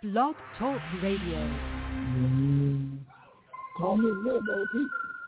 Blog Talk Radio. Call me Wilbo, Pete.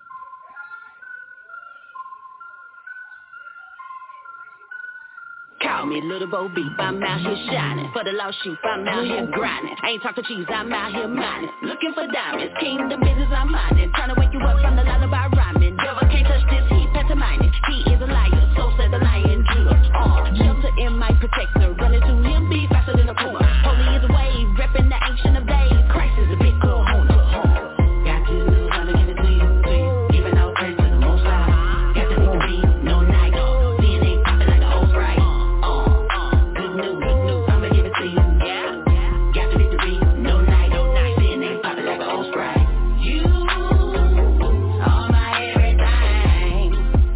Call me Little Bo Beep, I'm out here shining. For the lost sheep, I'm out here grinding. I ain't talking cheese, I'm out here mining. Looking for diamonds, kingdom business I'm minding. Trying to wake you up from the lullaby rhyming. Devil can't touch this heat, pantomiming. He is a liar, so said the lion Judah. Shelter in my protector, running to him, be faster than a puma. Holy is a wave, repping the ancient of days. Christ is a big kahuna. Got you, trying to give it to you. Giving out praise to the Most High. Got the victory, no night. DNA popping like an old Sprite. Good news, I'ma give it to you. Yeah, got the victory, no night. DNA popping like an old Sprite. You are my everything.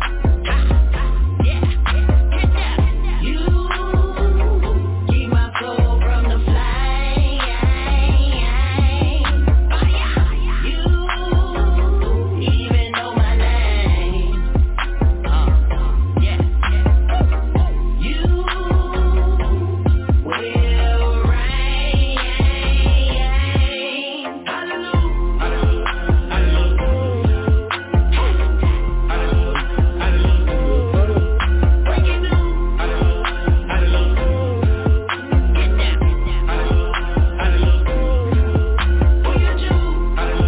Yeah, get down. You keep my soul from the flame. You even know my name. Yeah. You will reign. Break it loose. Get down. Who you choose?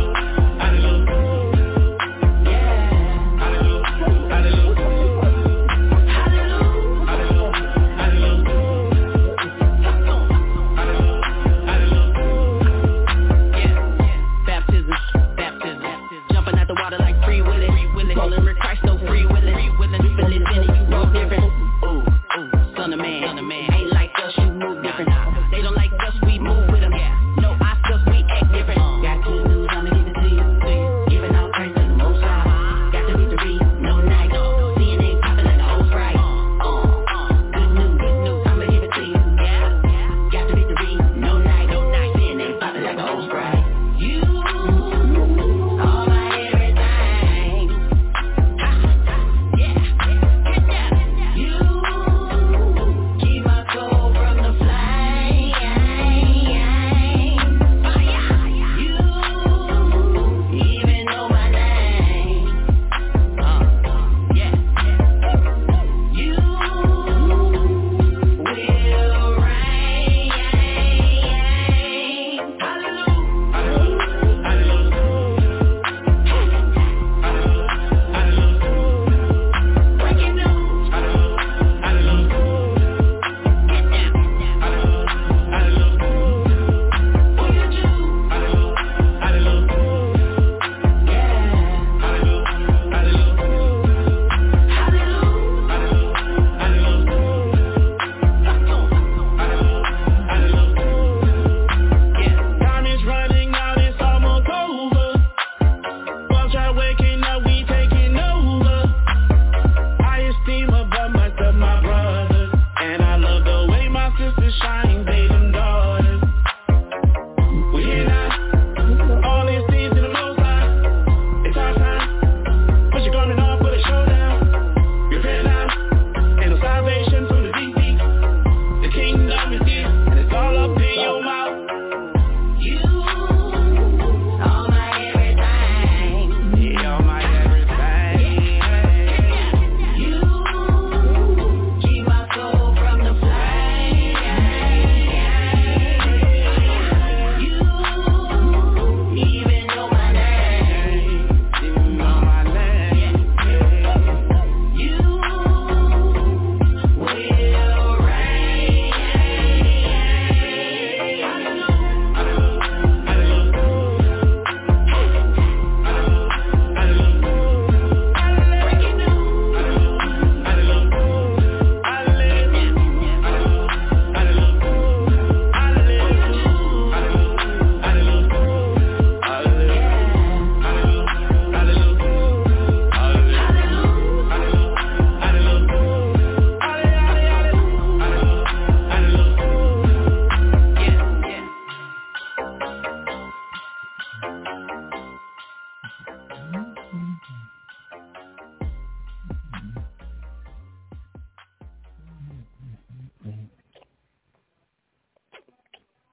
Baptism. Jumping out the water like free willing. Calling Rick Christ, no free willing. We feel it in it, you roll different. Ooh, son of man. Ain't like us, you move different. They don't like us, we move with them. No Oscars, we act different. Got good news, I'ma give it to you. Giving out praise to the Most High. Got the victory, no night. DNA popping like an old Sprite. Good news, I'ma give it to you. Got the victory, no night. DNA popping like an old Sprite. You are my everything. Yeah, get down. You keep my soul from the flame.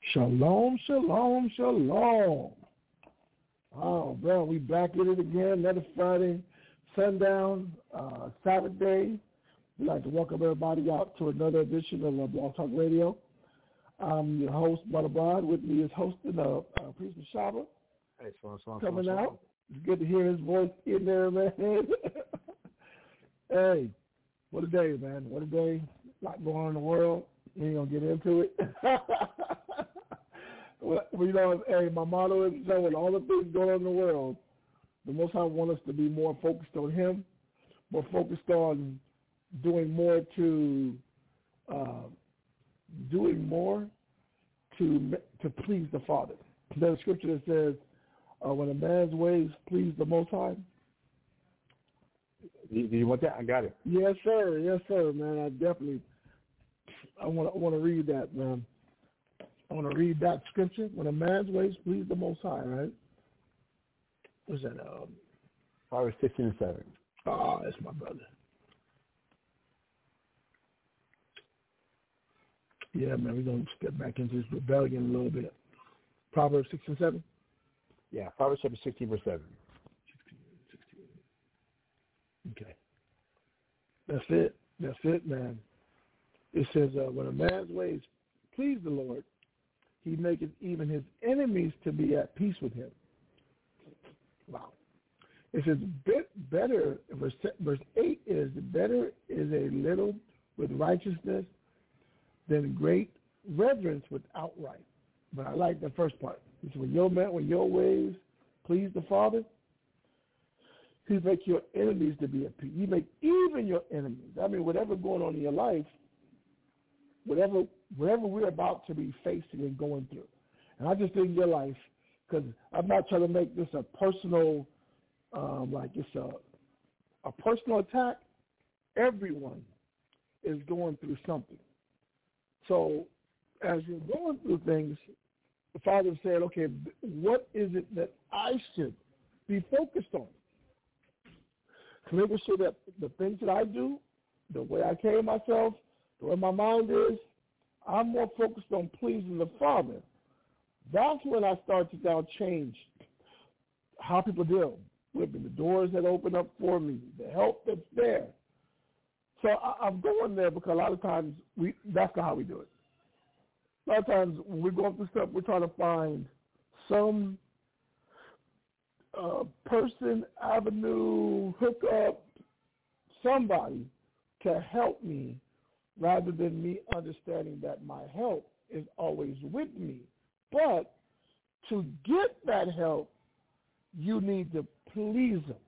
Shalom, shalom, shalom. Oh, bro, we back at it again. Another Friday, sundown, Saturday. We'd like to welcome everybody out to another edition of Blog Talk Radio. I'm your host, Brother Brad. With me is hosting Priest Mashaba. Hey, coming out. It's good to hear his voice in there, man. Hey, what a day, man. What a day. A lot going on in the world. We ain't going to get into it. Well, you know, hey, my motto is, with all the things going on in the world, the Most High wants us to be more focused on Him, more focused on doing more to please the Father. There's a scripture that says, when a man's ways please the Most High. Do you want that? I got it. Yes, sir. Yes, sir, man. I want to read that, man. I want to read that scripture. When a man's ways please the Most High, right? What's that? Proverbs 16:7. Oh, that's my brother. Yeah, man, we're going to step back into this rebellion a little bit. Proverbs 6:7? Yeah, Proverbs 16:7. Okay. That's it, man. It says, when a man's ways please the Lord, He maketh even his enemies to be at peace with him. Wow. It says, better, verse 8 is, better is a little with righteousness than great reverence with outright. But I like the first part. It's when your ways please the Father, He make your enemies to be at peace. You make even your enemies. I mean, whatever going on in your life, whatever we're about to be facing and going through. And I just think your life, because I'm not trying to make this a personal, like it's a personal attack. Everyone is going through something. So as you're going through things, the Father said, okay, what is it that I should be focused on? To make sure that the things that I do, the way I carry myself, the way my mind is, I'm more focused on pleasing the Father. That's when I start to now change how people deal with me, the doors that open up for me, the help that's there. So I'm going there because a lot of times that's not how we do it. A lot of times when we're going through stuff, we're trying to find some person, avenue, hookup, somebody to help me, rather than me understanding that my help is always with me. But to get that help, you need to please Him.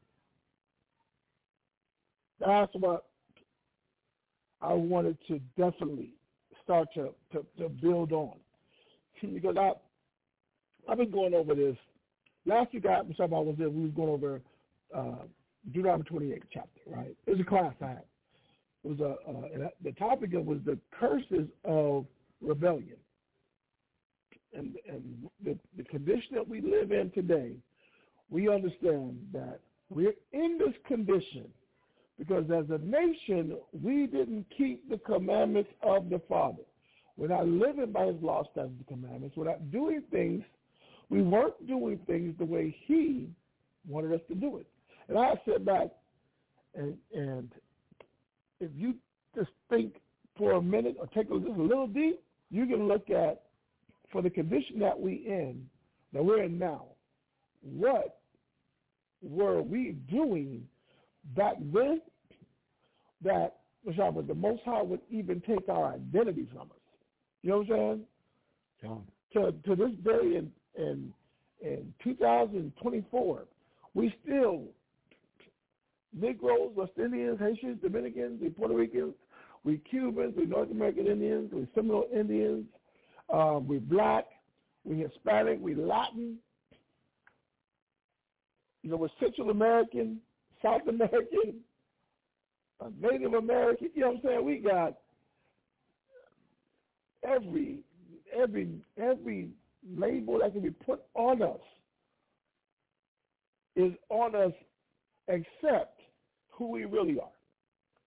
That's what I wanted to definitely start to build on. Because I've been going over this. Last week we was going over Deuteronomy 28 chapter, right? It was a class I had. It was the topic was the curses of rebellion, and the condition that we live in today. We understand that we're in this condition because as a nation we didn't keep the commandments of the Father. We're not living by His law, statutes, and commandments. We're not doing things. We weren't doing things the way He wanted us to do it. And I sit back and if you just think for a minute or take just a little deep, you can look at, for the condition that we're in now, what were we doing back then that the Most High would even take our identity from us? You know what I'm saying? Yeah. To this day in 2024, we still, Negroes, West Indians, Haitians, Dominicans, we Puerto Ricans, we Cubans, we North American Indians, we Seminole Indians, we Black, we Hispanic, we Latin, we're Central American, South American, Native American, you know what I'm saying? We got every label that can be put on us is on us except who we really are.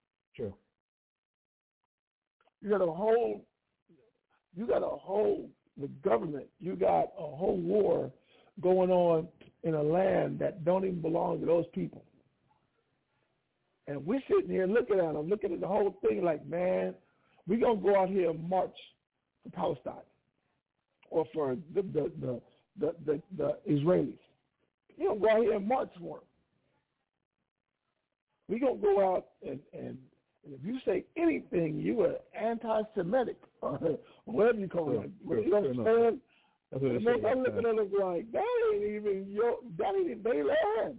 True. You got a whole the government. You got a whole war going on in a land that don't even belong to those people. And we're sitting here looking at them, looking at the whole thing like, man, we're going to go out here and march for Palestine or for the Israelis. We're going to go out here and march for them. We're going to go out and if you say anything, you are anti-Semitic or whatever you call it. You understand? I'm looking at it like, that ain't even their land.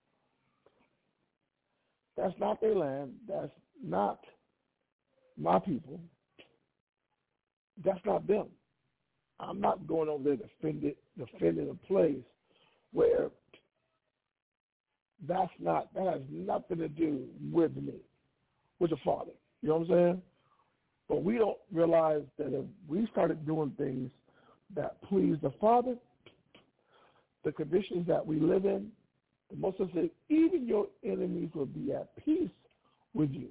That's not their land. That's not my people. That's not them. I'm not going over there defending a place where that has nothing to do with me, with the Father. You know what I'm saying? But we don't realize that if we started doing things that please the Father, the conditions that we live in, the Most High said, even your enemies will be at peace with you.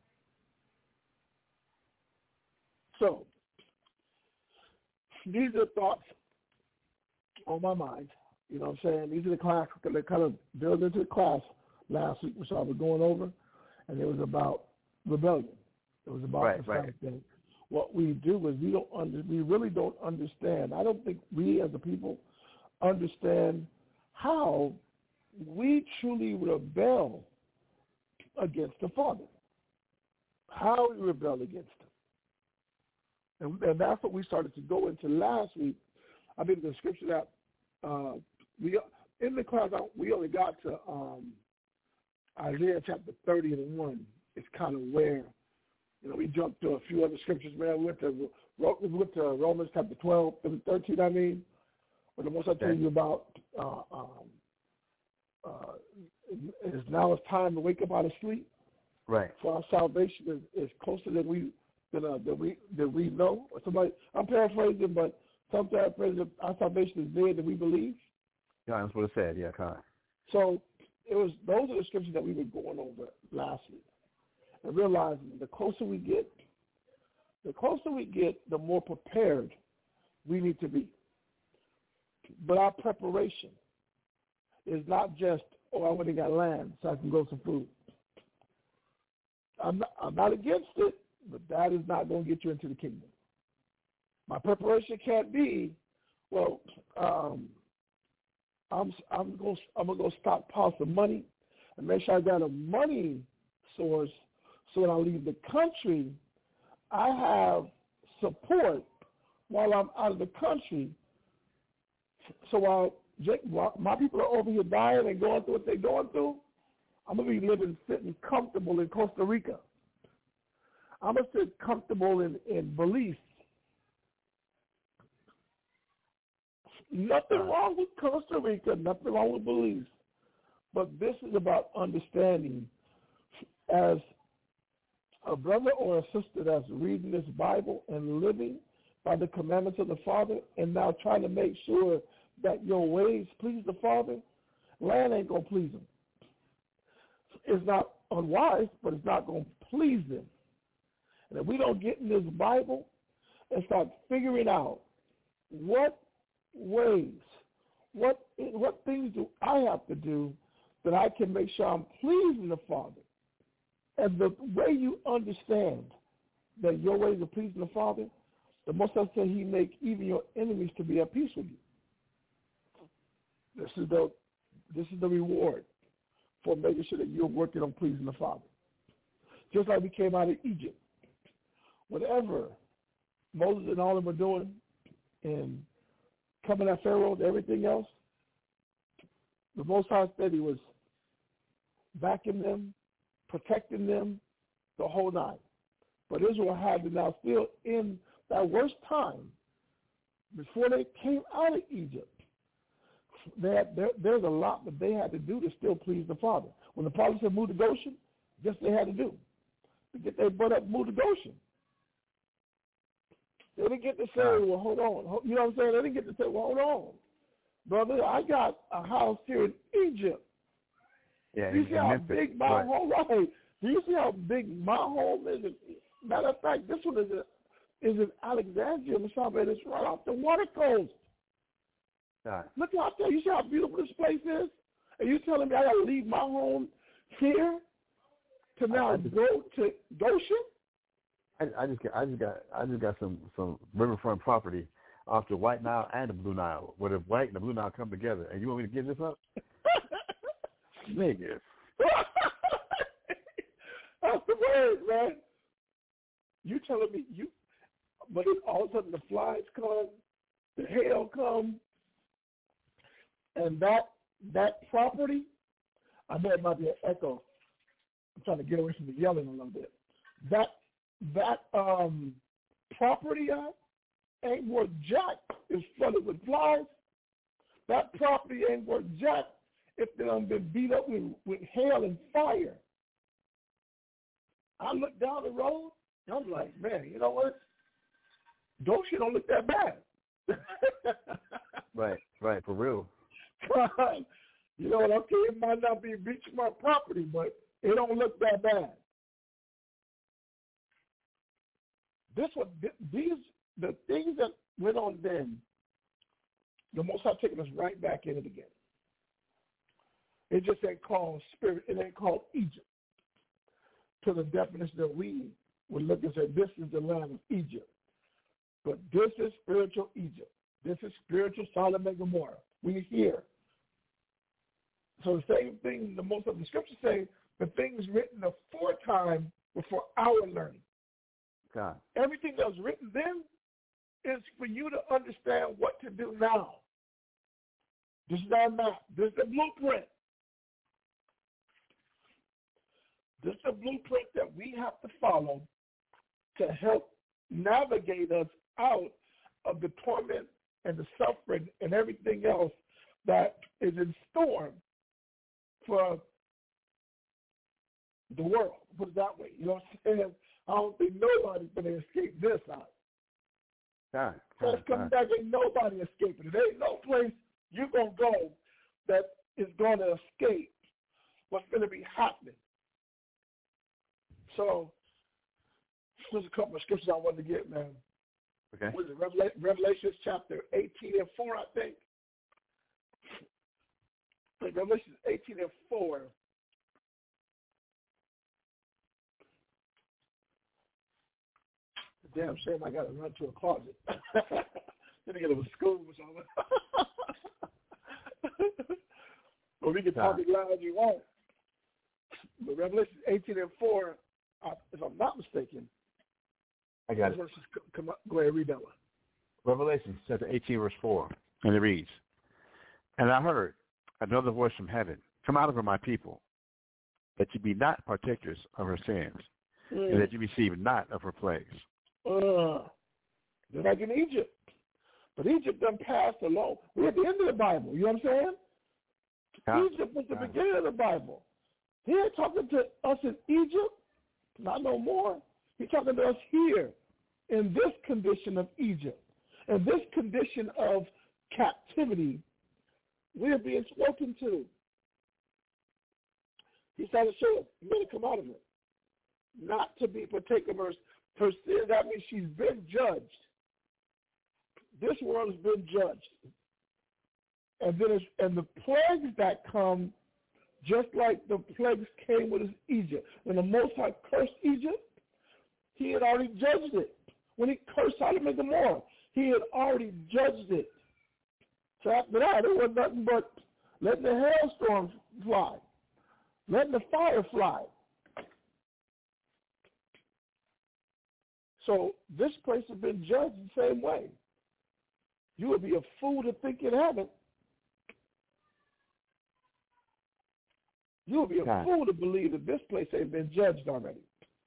So, these are thoughts on my mind. You know what I'm saying? These are the class that kind of built into the class last week, which I was going over, and it was about rebellion. It was about the fact that what we do is we really don't understand. I don't think we as a people understand how we truly rebel against the Father. How we rebel against Him. And that's what we started to go into last week. I mean, the scripture that in the class, we only got to Isaiah chapter 30:1. It's kind of where, we jumped to a few other scriptures, man. We went to Romans chapter 12, 13, where the most I tell you about it's time to wake up out of sleep. Right. For our salvation is closer than we know. Somebody, I'm paraphrasing, but some paraphrasing, our salvation is nearer than we believe. Yeah, that's what it said. Yeah, correct. So those are the scriptures that we were going over last week, and realizing the closer we get, the more prepared we need to be. But our preparation is not just, I already got land, so I can grow some food. I'm not against it, but that is not going to get you into the kingdom. My preparation can't be, I'm going to go stockpile some money and make sure I got a money source so when I leave the country, I have support while I'm out of the country. So while my people are over here dying and going through what they're going through, I'm going to be sitting comfortable in Costa Rica. I'm going to sit comfortable in Belize. Nothing wrong with Costa Rica, nothing wrong with Belize. But this is about understanding as a brother or a sister that's reading this Bible and living by the commandments of the Father and now trying to make sure that your ways please the Father, land ain't going to please him. It's not unwise, but it's not going to please them. And if we don't get in this Bible and start figuring out what ways, what things do I have to do that I can make sure I'm pleasing the Father, and the way you understand that your ways are pleasing the Father, the Most High said He make even your enemies to be at peace with you. This is the reward for making sure that you're working on pleasing the Father. Just like we came out of Egypt. Whatever Moses and all of them were doing in coming at Pharaoh and everything else, the Most High said He was backing them, protecting them the whole night. But Israel had to now still in that worst time, before they came out of Egypt, there's a lot that they had to do to still please the Father. When the Father said move to Goshen, guess they had to do? To get their butt up, move to Goshen. They didn't get to say, well, hold on. You know what I'm saying? They didn't get to say, well, hold on. Brother, I got a house here in Egypt. Yeah, Do you see how big my home is? Do you see how big my home is? Matter of fact, this one is is in Alexandria, Mississippi, and it's right off the water coast. God. Look out there. You see how beautiful this place is? And you telling me I got to leave my home here to now go to Goshen? I just got some riverfront property off the White Nile and the Blue Nile, where the White and the Blue Nile come together. And you want me to give this up? Nigga. That's the word, man. You telling me but then all of a sudden the flies come, the hail come, and that property, I know it might be an echo. I'm trying to get away from the yelling a little bit. That property ain't worth jack. It's flooded with flies. That property ain't worth jack if they done been beat up with hail and fire. I look down the road, and I'm like, man, you know what? Goshen don't look that bad. Right, for real. You know what? Okay, it might not be beachfront property, but it don't look that bad. The things that went on then, the Most High taking us right back in it again. It just ain't called spirit. It ain't called Egypt. To the definition that we would look and say, this is the land of Egypt. But this is spiritual Egypt. This is spiritual Sodom and Gomorrah. We here. So the same thing, the most of the scriptures say, the things written aforetime were for our learning. God. Everything that was written then is for you to understand what to do now. This is our map. This is the blueprint. This is the blueprint that we have to follow to help navigate us out of the torment and the suffering and everything else that is in store for the world. Put it that way. You know what I'm saying? I don't think nobody's going to escape this out. Let's come back. Ain't nobody escaping. There ain't no place you're going to go that is going to escape what's going to be happening. So there's a couple of scriptures I wanted to get, man. Okay. What is it? Revelation chapter 18 and 4, I think. Revelation 18 and 4. Damn shame I got to run to a closet. Then I get to school or something. Or we can talk as loud as you want. But Revelation 18 and 4, if I'm not mistaken. I got it. Come up, go ahead, read that one. Revelation chapter 18, verse 4. And it reads, And I heard another voice from heaven, Come out of her, my people, that you be not partakers of her sins, and that you receive not of her plagues. They're like in Egypt. But Egypt done passed along. We're at the end of the Bible. You know what I'm saying? Egypt was the beginning of the Bible. He ain't talking to us in Egypt, not no more. He's talking to us here in this condition of Egypt. In this condition of captivity, we're being spoken to. He's trying to show us, you got to come out of it. Not to be partaker of her sin. That means she's been judged. This world has been judged. And then the plagues that come, just like the plagues came with Egypt. When the Most High cursed Egypt, he had already judged it. When he cursed Sodom and Gomorrah, he had already judged it. So after that, it was nothing but letting the hailstorms fly, letting the fire fly. So this place has been judged the same way. You would be a fool to think it haven't. You would be a fool to believe that this place ain't been judged already.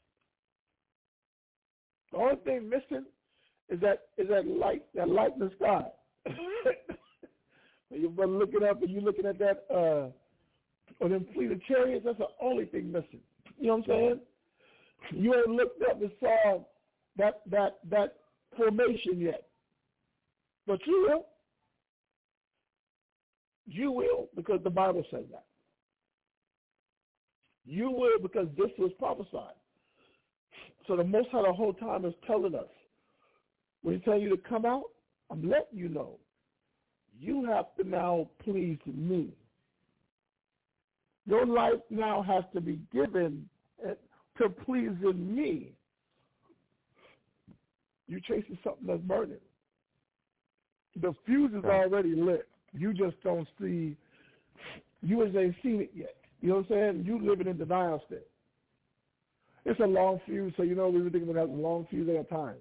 The only thing missing is that light in the sky. When you're looking up and you're looking at that, or them fleet of chariots, that's the only thing missing. You know what I'm saying? You ain't looked up and saw that formation yet. But you will. You will, because the Bible says that. You will, because this was prophesied. So the Most High the whole time is telling us, When he tells you to come out, I'm letting you know. You have to now please me. Your life now has to be given to pleasing me. You're chasing something that's burning. The fuse is already lit. You just don't see, you just ain't seen it yet. You know what I'm saying? You living in denial state. It's a long fuse, so we were thinking about a long fuse at a time.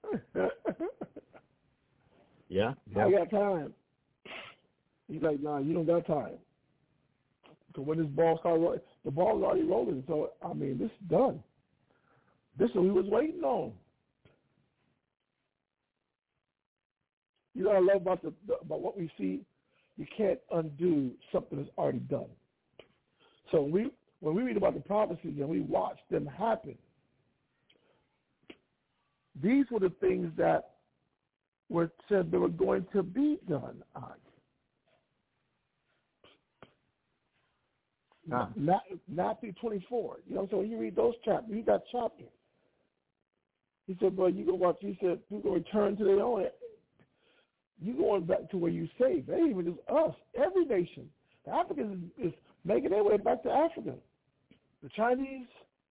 Yeah. I got time. He's like, nah, you don't got time. So when this ball started rolling, the ball's already rolling. So, this is done. This is what we was waiting on. You know what I love about what we see? You can't undo something that's already done. So when we read about the prophecies and we watch them happen, these were the things that were said they were going to be done. Matthew 24. So when you read those chapters, you got chapters. He said, "Well, you go watch." He said, "You go return to their own. You going back to where you saved. They ain't even just us. Every nation. The Africans is making their way back to Africa. The Chinese,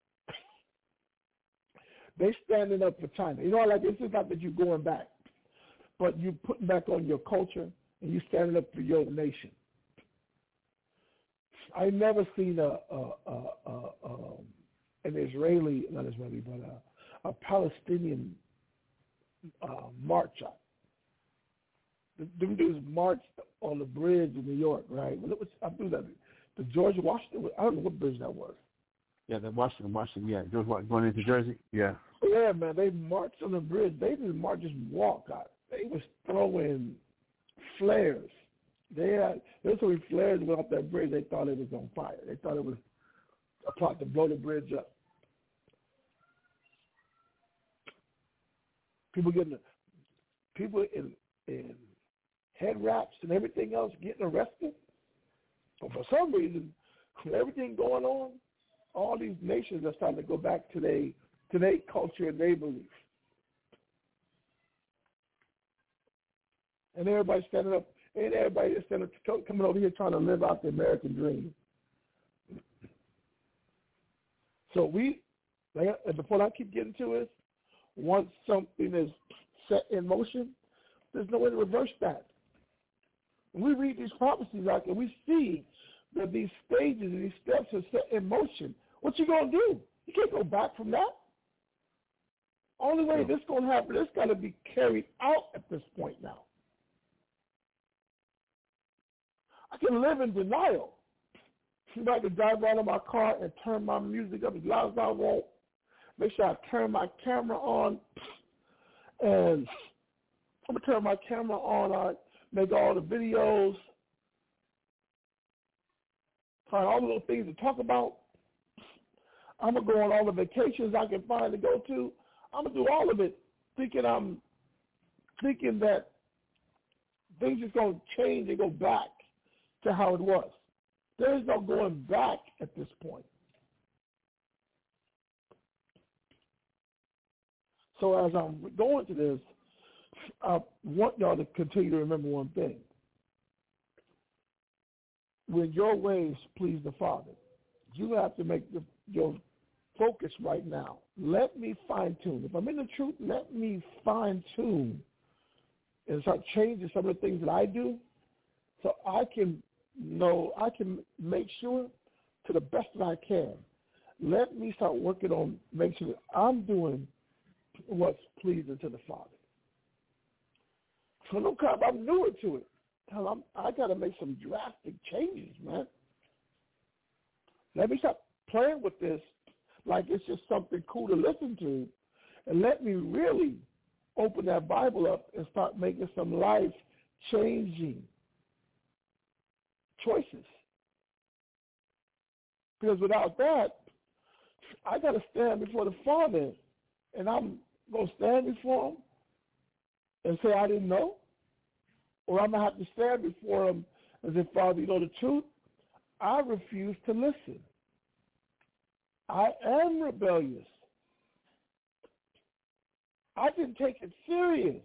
they standing up for China. This is not that you're going back, but you putting back on your culture and you standing up for your nation. I never seen an Israeli, not Israeli, but a Palestinian march up. Them dudes marched on the bridge in New York, right? I do that. The George Washington, I don't know what bridge that was. Yeah, the Washington, yeah. George going into Jersey, yeah. Yeah, man, they marched on the bridge. They didn't march, just walk out. They was throwing flares. There was throwing flares went off that bridge. They thought it was on fire. They thought it was a plot to blow the bridge up. People in head wraps and everything else getting arrested. But for some reason, with everything going on, all these nations are starting to go back to their culture and their belief. And everybody's standing up, coming over here trying to live out the American dream. So the point I keep getting to is, once something is set in motion, there's no way to reverse that. When we read these prophecies out there, we see that these stages and these steps are set in motion. What you going to do? You can't go back from that. Only way this is going to happen, it's got to be carried out at this point now. I can live in denial. I can drive around in my car and turn my music up as loud as I want. Make sure I turn my camera on, and I'm going to turn my camera on. I make all the videos, find all the little things to talk about. I'm going to go on all the vacations I can find to go to. I'm going to do all of it thinking that things are going to change and go back to how it was. There is no going back at this point. So as I'm going to this, I want y'all to continue to remember one thing. When your ways please the Father, you have to make your focus right now. Let me fine-tune. If I'm in the truth, let me fine-tune and start changing some of the things that I do so I can make sure to the best that I can. Let me start working on making sure that I'm doing what's pleasing to the Father. So no crap, I'm newer to it. I got to make some drastic changes, man. Let me stop playing with this like it's just something cool to listen to, and let me really open that Bible up and start making some life-changing choices. Because without that, I got to stand before the Father, and I'm going to stand before him and say I didn't know, or I'm going to have to stand before him and say, Father, you know the truth? I refuse to listen. I am rebellious. I didn't take it serious.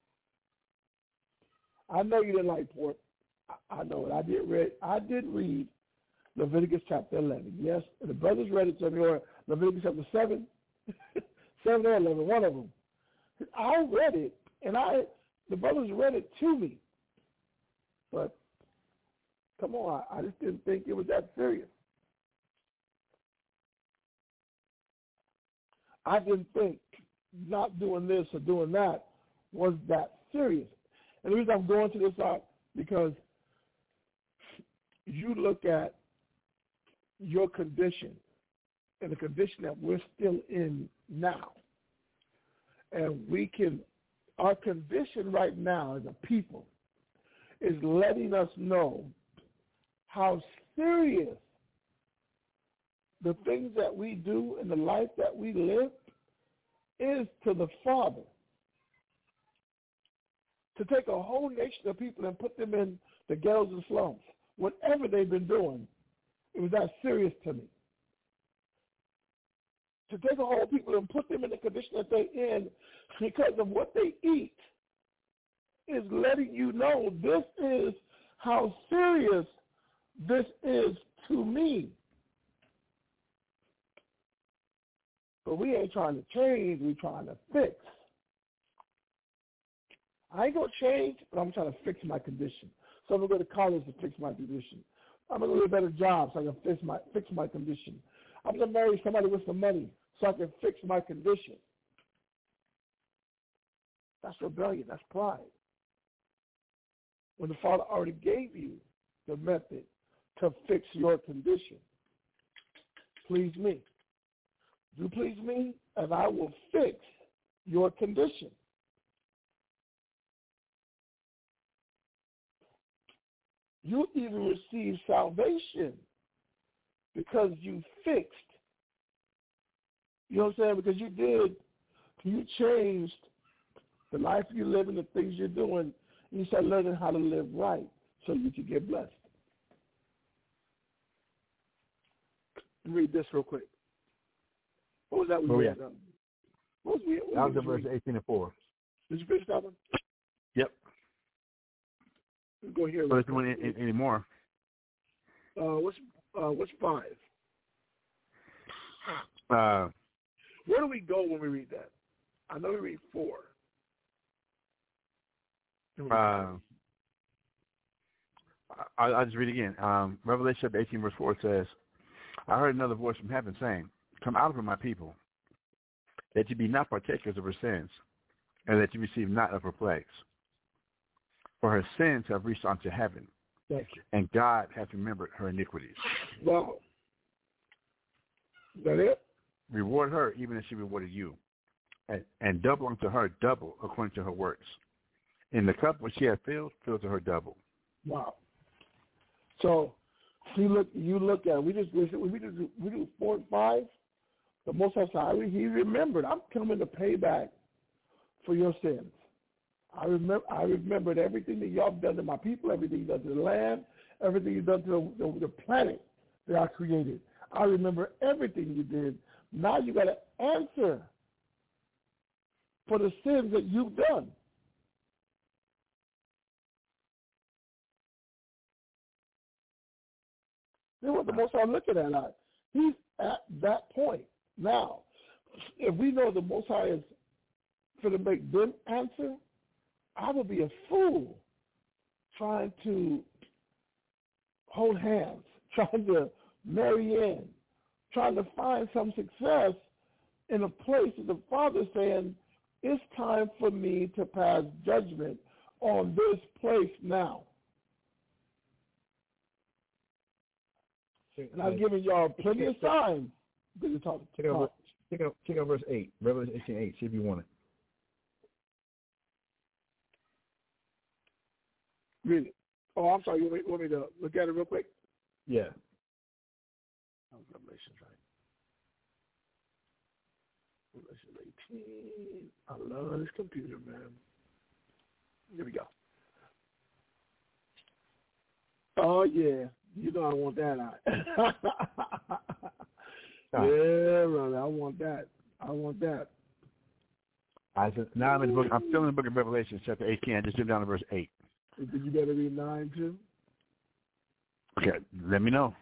I know you didn't like pork. I know it. I did read Leviticus chapter 11. Yes, and the brothers read it to me, or Leviticus chapter 7, 7 or 11, one of them. I read it, and the brothers read it to me. But come on, I just didn't think it was that serious. I didn't think not doing this or doing that was that serious. And the reason I'm going to this out because you look at your condition and the condition that we're still in now. And our condition right now as a people is letting us know how serious the things that we do and the life that we live is to the Father. To take a whole nation of people and put them in the ghettos and slums, whatever they've been doing, it was that serious to me. To take a whole people and put them in the condition that they're in because of what they eat is letting you know this is how serious this is to me. But we ain't trying to change, we're trying to fix. I ain't going to change, but I'm trying to fix my condition. So I'm going to go to college to fix my condition. I'm going to get a better job so I can fix my condition. I'm going to marry somebody with some money so I can fix my condition. That's rebellion. That's pride. When the Father already gave you the method to fix your condition. Please me. Do please me, and I will fix your condition. You even receive salvation because you fixed. You know what I'm saying? Because you changed the life you live and the things you're doing. And you start learning how to live right so you can get blessed. Read this real quick. What was that we read? What was the verse 18 and 4. Did you finish that one? Yep. Go here. But it's doing any more. What's 5? Where do we go when we read that? I know we read 4. I'll just read it again. Revelation 18 verse 4 says, I heard another voice from heaven saying, come out of her, my people, that you be not partakers of her sins, and that you receive not of her plagues. For her sins have reached unto heaven, and God hath remembered her iniquities. Wow. Is that it? Reward her even as she rewarded you, and double unto her double according to her works. In the cup which she hath filled, fill to her double. Wow. So you look at it. We do 4 and 5. The Most High, he remembered. I'm coming to pay back for your sins. I remembered everything that y'all done to my people, everything you done to the land, everything you done to the planet that I created. I remember everything you did. Now you got to answer for the sins that you've done. Then what the Most High looking at? He's at that point. Now, if we know the Most High is going to make them answer, I would be a fool trying to hold hands, trying to marry in, trying to find some success in a place that the Father is saying, it's time for me to pass judgment on this place now. And I've given y'all plenty of signs. Check out verse 8, Revelation 18:8. See if you want it. Read it. Oh, I'm sorry. You want me to look at it real quick? Yeah. Revelation, right? Revelation 18. I love this computer, man. Here we go. Oh, yeah. You know I want that out. Yeah, brother. I want that. Now I'm in the book. I'm still in the book of Revelation, chapter 18. I just jumped down to verse 8. You better read 9 too. Okay, let me know.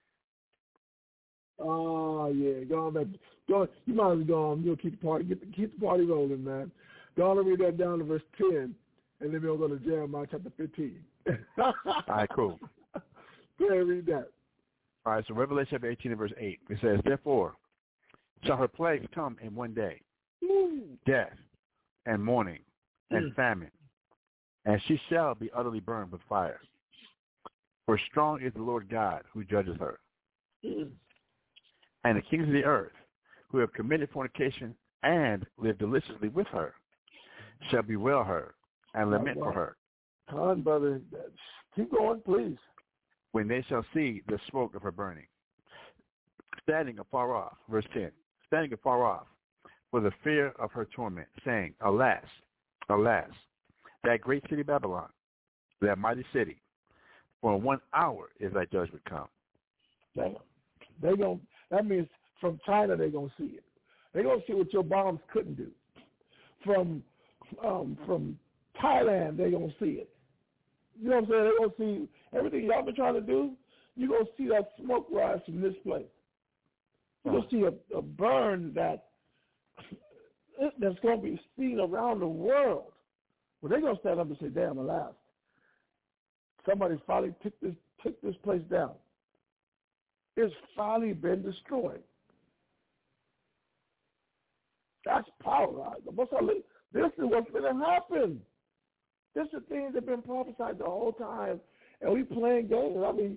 Oh yeah, go on back. Go. You might as well go on. You'll keep the party. Keep the party rolling, man. Go on and read that down to verse 10, and then we'll go to Jeremiah chapter 15. All right, cool. Go ahead and read that. All right, so Revelation chapter 18 and verse 8. It says, "Therefore shall her plagues come in one day, death and mourning and famine, and she shall be utterly burned with fire. For strong is the Lord God who judges her. And the kings of the earth, who have committed fornication and live deliciously with her, shall bewail her and lament for her. Come on, brother. Keep going, please. When they shall see the smoke of her burning, standing afar off," verse 10, "standing afar off for the fear of her torment, saying, Alas, alas, that great city Babylon, that mighty city, for 1 hour is thy judgment come." Damn. That means from China they're going to see it. They're going to see what your bombs couldn't do. From Thailand, they're going to see it. You know what I'm saying? They're going to see everything y'all been trying to do. You're going to see that smoke rise from this place. You're going to see a burn that's going to be seen around the world. Well, they're going to stand up and say, damn, alas. Somebody finally took this place down. It's finally been destroyed. That's power. This is what's going to happen. This is things that have been prophesied the whole time, and we playing games. I mean,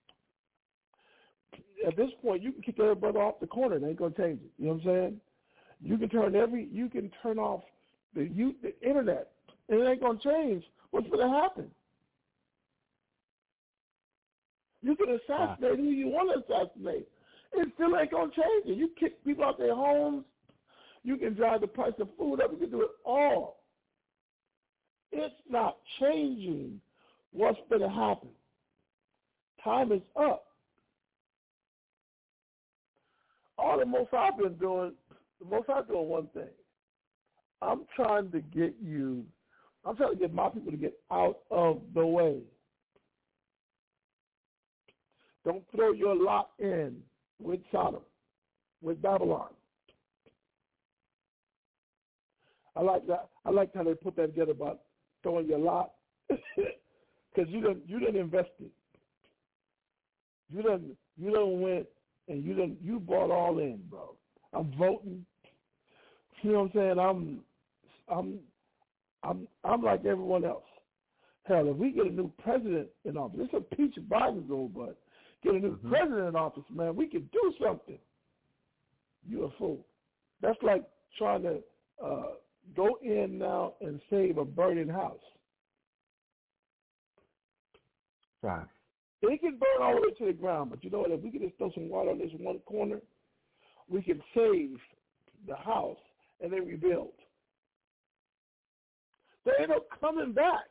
at this point, you can kick every brother off the corner. It ain't going to change it. You know what I'm saying? You can turn off the internet, and it ain't going to change what's going to happen. You can assassinate who you want to assassinate. It still ain't going to change it. You kick people out their homes. You can drive the price of food up. You can do it all. It's not changing what's going to happen. Time is up. All the Most I've been doing, doing one thing. I'm trying to get my people to get out of the way. Don't throw your lot in with Sodom, with Babylon. I like that. I like how they put that together about throwing your lot, because you didn't invest it. You done went and you bought all in, bro. I'm voting. You know what I'm saying? I'm like everyone else. Hell, if we get a new president in office, this will peach Biden's old butt. Get a new president in office, man. We can do something. You're a fool. That's like trying to go in now and save a burning house. Right. It can burn all the way to the ground, but you know what? If we can just throw some water on this one corner, we can save the house and then rebuild. There ain't no coming back.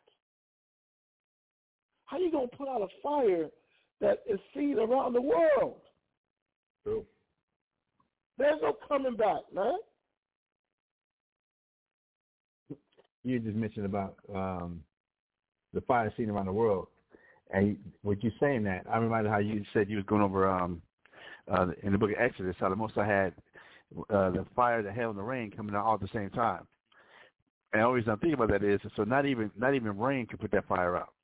How you going to put out a fire that is seen around the world? True. There's no coming back, man. You just mentioned about the fire seen around the world. And with you saying that, I remember how you said you was going over in the book of Exodus, how the Most High had the fire, the hail, and the rain coming out all at the same time. And the only reason I'm thinking about that is, so not even rain can put that fire out.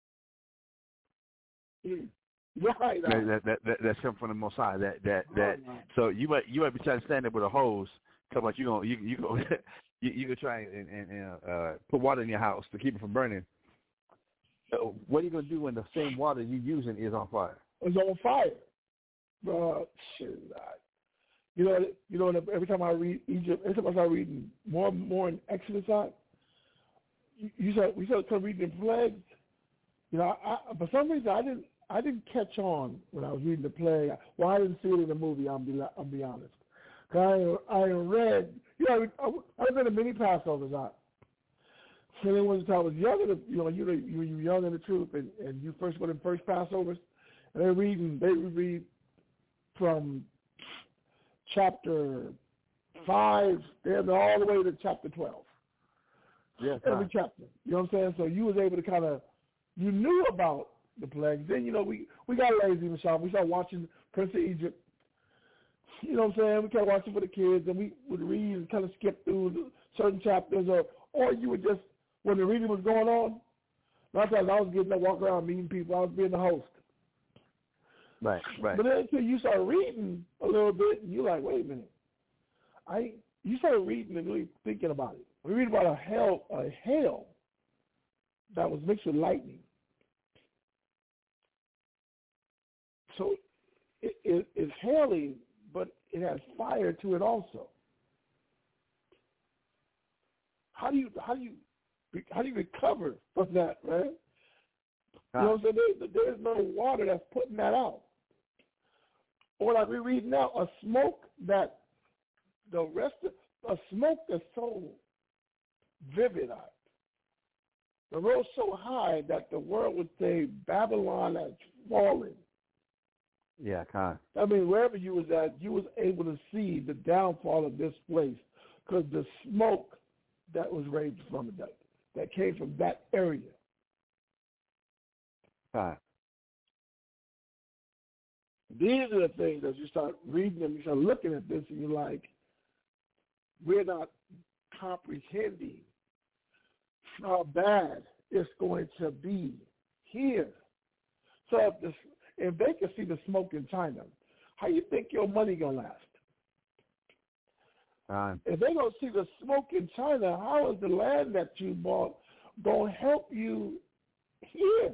Right. That's coming from the Most High. So you might be trying to stand there with a hose, talking about you can try and put water in your house to keep it from burning. What are you going to do when the same water you're using is on fire? It's on fire. Shit. You know, every time I read Egypt, every time I start reading more and more in Exodus, we started reading the plagues. You know, for some reason I didn't catch on when I was reading the plague. Well, I didn't see it in the movie. I'll be honest. Cause I read. You know, I've been to many Passovers. So then when I was younger, you were young in the truth, and you first go to first Passovers, and they read from chapter 5, they're all the way to chapter 12. Yeah, every chapter. You know what I'm saying? So you was able to kind of, you knew about the plagues. Then, you know, we got lazy, Michelle. We started watching Prince of Egypt. You know what I'm saying? We kept watching for the kids, and we would read and kind of skip through certain chapters, or you would just, when the reading was going on, a lot of times I was getting to walk around meeting people. I was being the host. Right. But then until you start reading a little bit, and you're like, wait a minute. You started reading and really thinking about it. We read about a hail that was mixed with lightning. So it's hailing, but it has fire to it also. How do you recover from that, right? You know what I'm saying? There's no water that's putting that out. Or like we read now, a smoke that's so vivid, the road so high that the world would say Babylon has fallen. Yeah, kind of. I mean, wherever you was at, you was able to see the downfall of this place because the smoke that was raised from it, that came from that area. Kind. These are the things that you start reading them, you start looking at this, and you're like, we're not comprehending how bad it's going to be here. So if they can see the smoke in China, how you think your money gonna last? If they don't see the smoke in China, how is the land that you bought gonna help you here?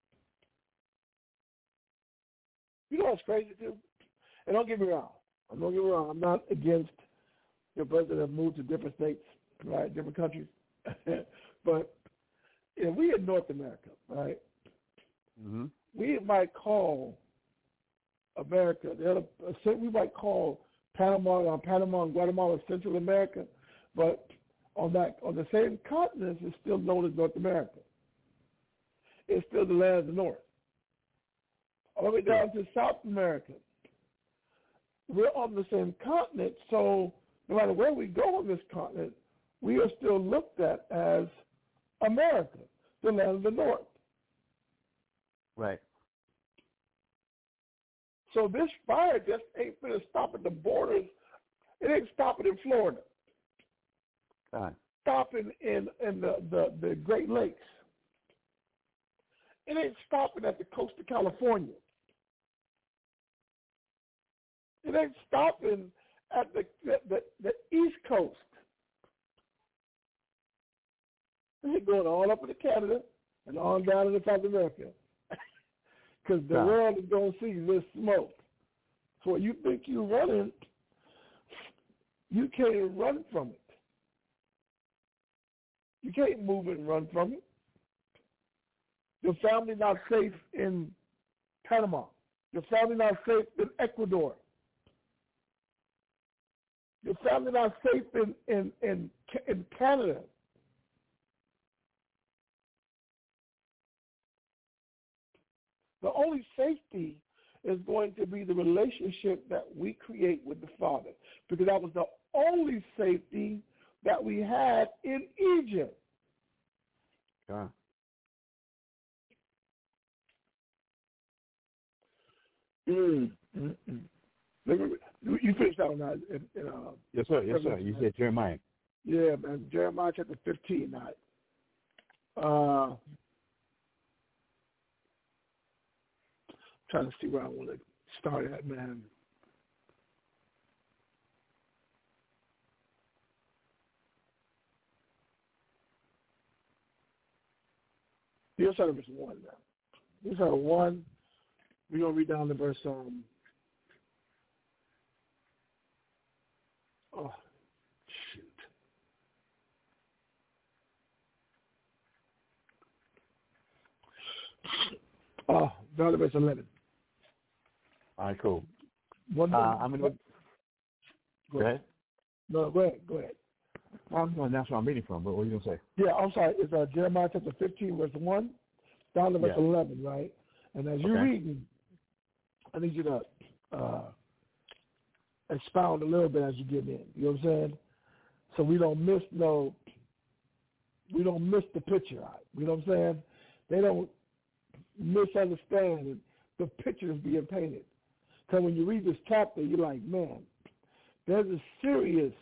You know what's crazy too? And don't get me wrong. I'm not against your president have moved to different states, right, different countries. But if we in North America, right, mm-hmm. we might call America, we might call Panama and Guatemala Central America, but on the same continent, it's still known as North America. It's still the land of the North. All the way down to South America. We're on the same continent, so no matter where we go on this continent, we are still looked at as America, the land of the North. Right. So this fire just ain't going to stop at the borders. It ain't stopping in Florida. Stopping in the Great Lakes. It ain't stopping at the coast of California. It ain't stopping at the East Coast. It's going all up into Canada and on down into South America. Because the world is going to see this smoke. So you think you're running, you can't run from it. You can't move and run from it. Your family not safe in Panama. Your family not safe in Ecuador. Your family not safe in Canada. The only safety is going to be the relationship that we create with the Father, because that was the only safety that we had in Egypt. God. You finished that one. Yes, sir. Yes, sir. You said Jeremiah. Yeah, man. Jeremiah chapter 15. Trying to see where I want to start at, man. Here's verse 1 now. Here's 1. We're going to read down to verse oh, shoot. Down to verse 11. All right, cool. I'm going to go ahead. No, go ahead. That's where I'm reading from, but what are you going to say? Yeah, I'm sorry. It's Jeremiah chapter 15, verse 1, down to verse 11, right? And as you're reading, I need you to expound a little bit as you get in. You know what I'm saying? So we don't miss the picture out. You know what I'm saying? They don't misunderstand the picture is being painted. Because when you read this chapter, you're like, man, there's a serious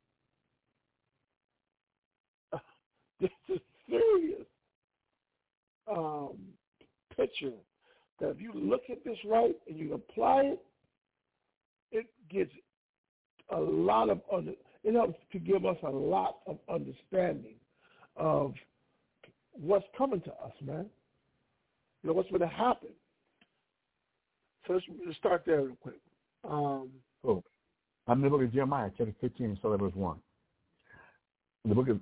picture that if you look at this right and you apply it, it gets a lot of it helps to give us a lot of understanding of what's coming to us, man. You know, what's going to happen. So let's start there real quick. I'm in the book of Jeremiah, chapter 15, starting verse 1. The book of,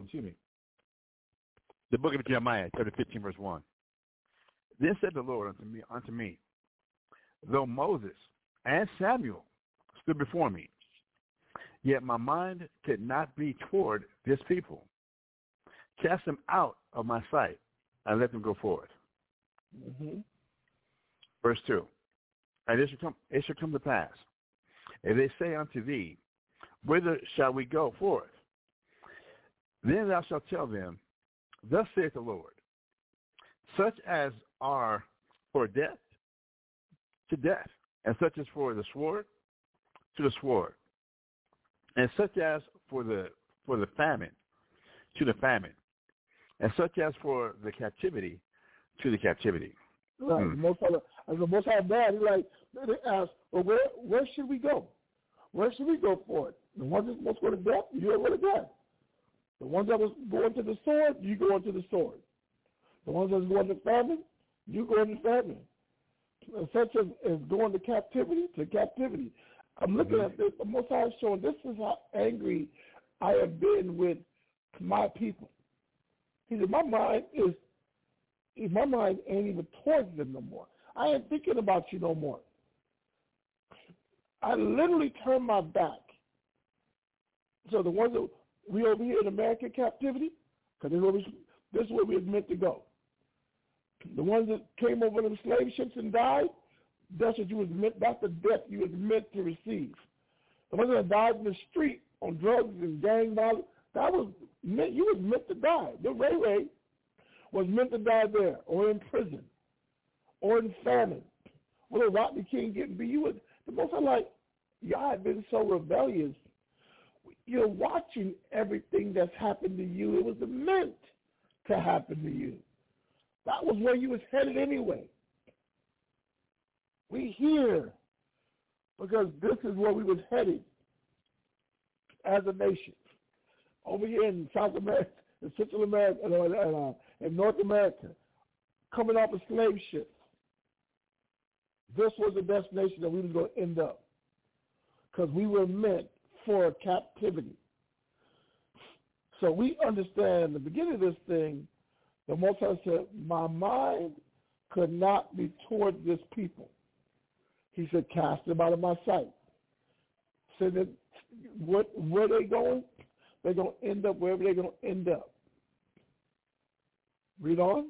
the book of Jeremiah, chapter 15, verse 1. Then said the Lord unto me, though Moses and Samuel stood before me, yet my mind could not be toward this people. Cast them out of my sight and let them go forward. Mm-hmm. Verse 2. And it shall come to pass, if they say unto thee, whither shall we go forth? Then thou shalt tell them, thus saith the Lord, such as are for death, to death, and such as for the sword, to the sword, and such as for the famine, to the famine, and such as for the captivity, to the captivity. Right. The Most High God, they ask, well, where should we go? Where should we go for it? The ones that must go to death, you go to death. The ones that was going to the sword, you go into the sword. The ones that was going to famine, you go into famine. And such as going to captivity, I'm looking at this, the Most High is showing this is how angry I have been with my people. He said, my mind ain't even towards them no more. I ain't thinking about you no more. I literally turned my back. So the ones that we over here in American captivity, because this is where we're meant to go. The ones that came over in the slave ships and died, that's what you was meant. That's the death you was meant to receive. The ones that died in the street on drugs and gang violence, you was meant to die. The Ray was meant to die there, or in prison, or in famine. What a Rodney King getting be? The most I like, y'all have been so rebellious. You're watching everything that's happened to you. It was meant to happen to you. That was where you was headed anyway. We here because this is where we was headed as a nation. Over here in South America, in Central America, in North America, coming off a slave ship. This was the destination that we was going to end up because we were meant for captivity. So we understand the beginning of this thing, the Most High said, my mind could not be toward this people. He said, cast them out of my sight. So that where they going? They're going to end up wherever they're going to end up. Read on.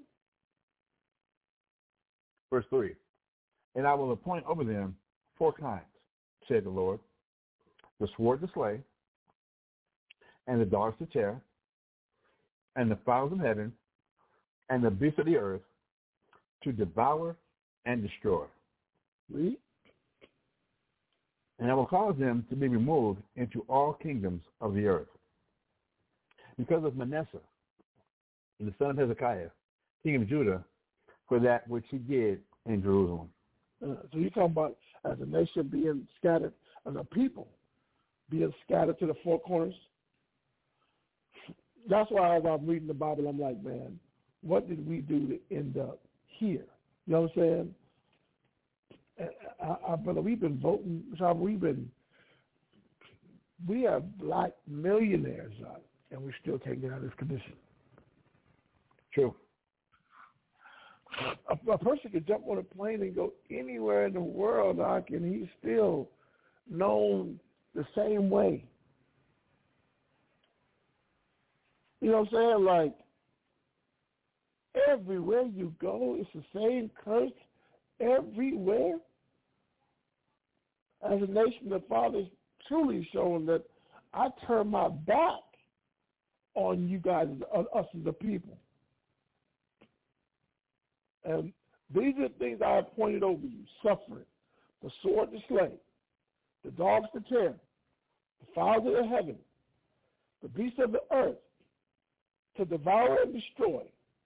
Verse 3. And I will appoint over them 4 kinds, said the Lord, the sword to slay, and the dogs to tear, and the fowls of heaven, and the beasts of the earth, to devour and destroy. Read. And I will cause them to be removed into all kingdoms of the earth. Because of Manasseh, the son of Hezekiah, king of Judah, for that which he did in Jerusalem. So you're talking about as a nation being scattered, as a people being scattered to the 4 corners. That's why as I'm reading the Bible, I'm like, man, what did we do to end up here? You know what I'm saying? Brother, we've been voting. We have black millionaires out, and we still can't get out of this condition. True. A person could jump on a plane and go anywhere in the world, Doc, and he's still known the same way. You know what I'm saying? Like, everywhere you go, it's the same curse everywhere. As a nation, the Father's truly shown that I turn my back on you guys, on us as a people. And these are things I have pointed over you: suffering, the sword to slay, the dogs to tear, the fowls of the heaven, the beasts of the earth to devour and destroy.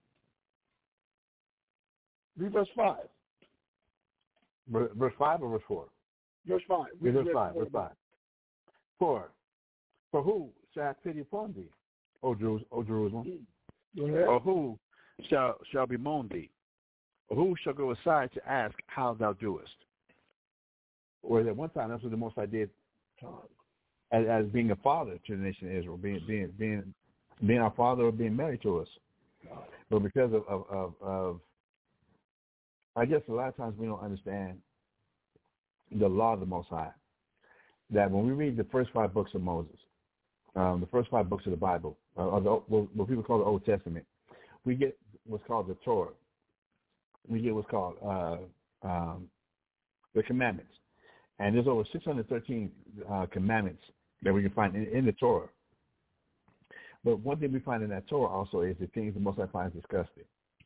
Read verse 5. Verse 5 or verse 4? Verse 5. Verse 5. For who shall have pity upon thee, O Jerusalem? Or who shall bemoan thee? Or who shall go aside to ask how thou doest? Or at one time, that's what the Most High did as being a father to the nation of Israel, being our father or being married to us. But because of I guess a lot of times we don't understand the law of the Most High. That when we read the first 5 books of Moses, the first 5 books of the Bible, what people call the Old Testament, we get what's called the Torah. We get what's called the commandments. And there's over 613 commandments that we can find in the Torah. But one thing we find in that Torah also is the things the Most High finds disgusting.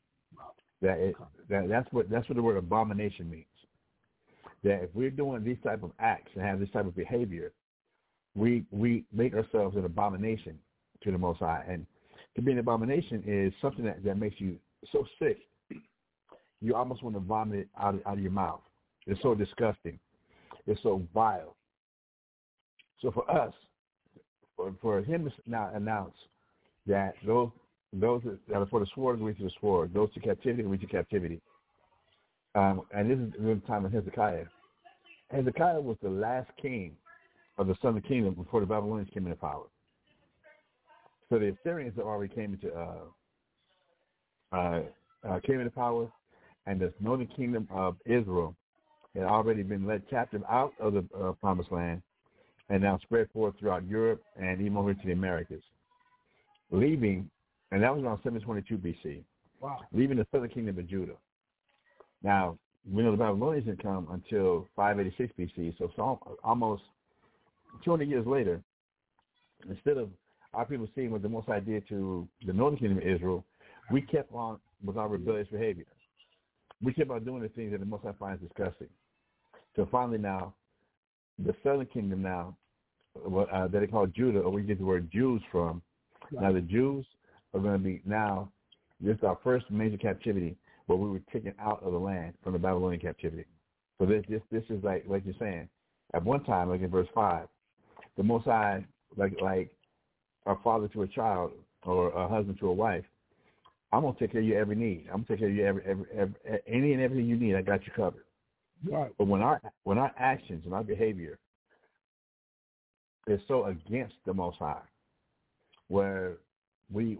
That's what the word abomination means. That if we're doing these type of acts and have this type of behavior, we make ourselves an abomination to the Most High. And to be an abomination is something that makes you so sick, you almost want to vomit it out of your mouth. It's so disgusting. It's so vile. So for us, for him to now announce that those that are for the sword reach the sword, those to captivity reach to captivity. And this is the time of Hezekiah. Hezekiah was the last king of the southern kingdom before the Babylonians came into power. So the Assyrians have already came into power, and the northern kingdom of Israel had already been led captive out of the promised land and now spread forth throughout Europe and even over to the Americas, leaving, and that was around 722 BC, leaving the southern kingdom of Judah. Now, we know the Babylonians didn't come until 586 BC, so it's almost 200 years later. Instead of our people seeing what the Most High did to the northern kingdom of Israel, we kept on with our rebellious behavior. We kept on doing the things that the Most High finds disgusting. So finally now, the southern kingdom now, that they call Judah, or we get the word Jews from. Right. Now the Jews are going to be now, this is our first major captivity where we were taken out of the land from the Babylonian captivity. So this is like you're saying, at one time, like in verse 5, the Most High, like a father to a child or a husband to a wife, I'm going to take care of your every need. I'm going to take care of you any and everything you need. I got you covered. Right. But when our actions and our behavior is so against the Most High, where we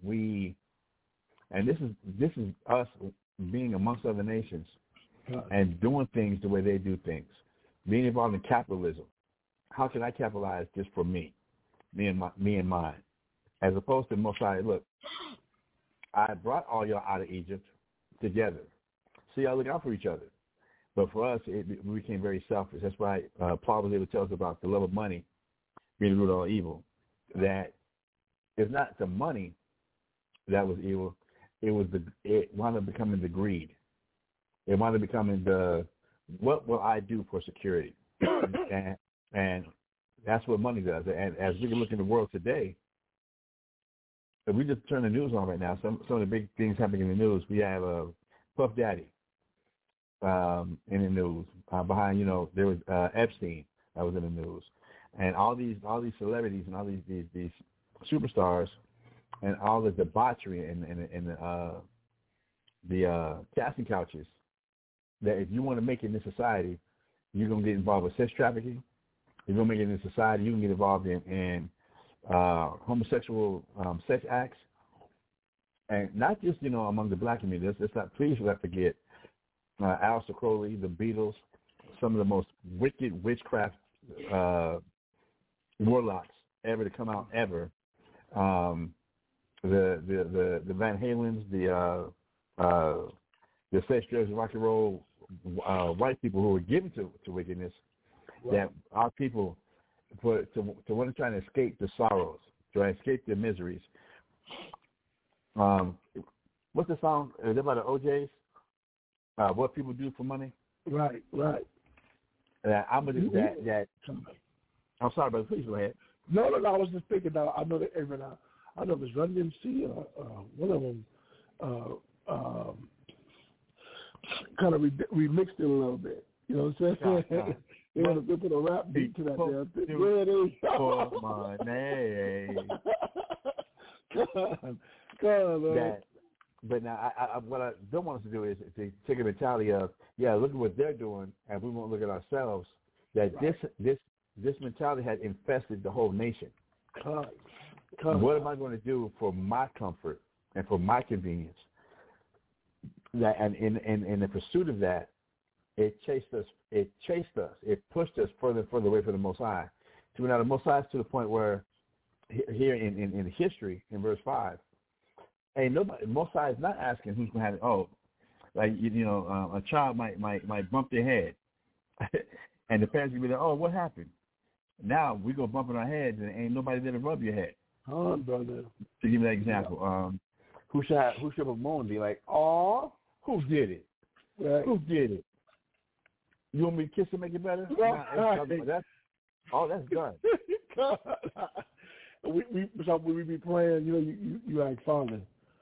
and this is us being amongst other nations and doing things the way they do things, being involved in capitalism. How can I capitalize just for me and mine, as opposed to Most High? Look, I brought all y'all out of Egypt together. See, y'all look out for each other. But for us, we became very selfish. That's why Paul was able to tell us about the love of money being the root of all evil. That it's not the money that was evil. It wound up becoming the greed. It wound up becoming the, what will I do for security? and that's what money does. And as we can look in the world today, if we just turn the news on right now, some of the big things happening in the news, we have Puff Daddy in the news. Behind, there was Epstein that was in the news, and all these celebrities and all these superstars, and all the debauchery and the casting couches. That if you want to make it in this society, you're gonna get involved with sex trafficking. You're gonna make it in this society. You can get involved in homosexual sex acts, and not just among the black community. Let's not please not forget Aleister Crowley, the Beatles, some of the most wicked witchcraft warlocks ever to come out ever. The Van Halens, the sex, drugs, and rock and roll white people who were given to wickedness, that our people, to when they're trying to escape the sorrows, trying to escape the miseries. What's the song? Is it about the OJs? What people do for money? Right. I'm sorry, brother. Please go ahead. No. I was just thinking that I know that I know it was Run DMC, one of them, kind of remixed it a little bit. You know what I'm saying? They want to put a rap beat to that there. Where it is. For money. God, man. But now, what I don't want us to do is to take a mentality of, look at what they're doing, and we won't look at ourselves. That this mentality has infested the whole nation. What am I going to do for my comfort and for my convenience? That and in the pursuit of that, it chased us. It pushed us further and further away from the Most High. To now the Most High is to the point where here in history in verse 5. Hey, nobody. Most High is not asking who's going to have it. Oh, like a child might bump their head, and the parents will be like, "Oh, what happened?" Now we go bumping our heads, and ain't nobody there to rub your head. Oh, brother. To give me that example, who should bemoan? Be like, "Oh, who did it? Right. Who did it? You want me to kiss and make it better?" That's done. we be playing. You like Father.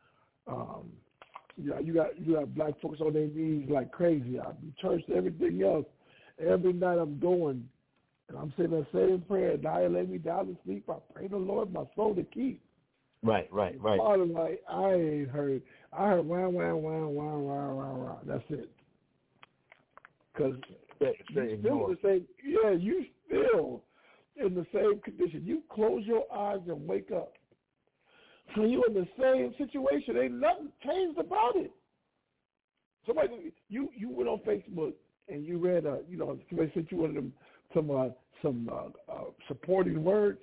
You got black folks on their knees like crazy. I be church and everything else. Every night I'm going, and I'm saying that same prayer. Now I lay me down to sleep. I pray the Lord my soul to keep. Right. Father, like I ain't heard. I heard wah wah wah wah wah wah wah. That's it. Because you still the same. Yeah, you still in the same condition. You close your eyes and wake up. So you in the same situation. Ain't nothing changed about it. Somebody, you went on Facebook and you read, somebody sent you one of them some supporting words,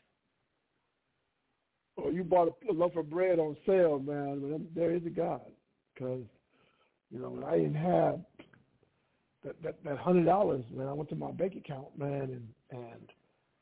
or you bought a loaf of bread on sale, man. There is a God, because when I didn't have that $100, man, I went to my bank account, man, and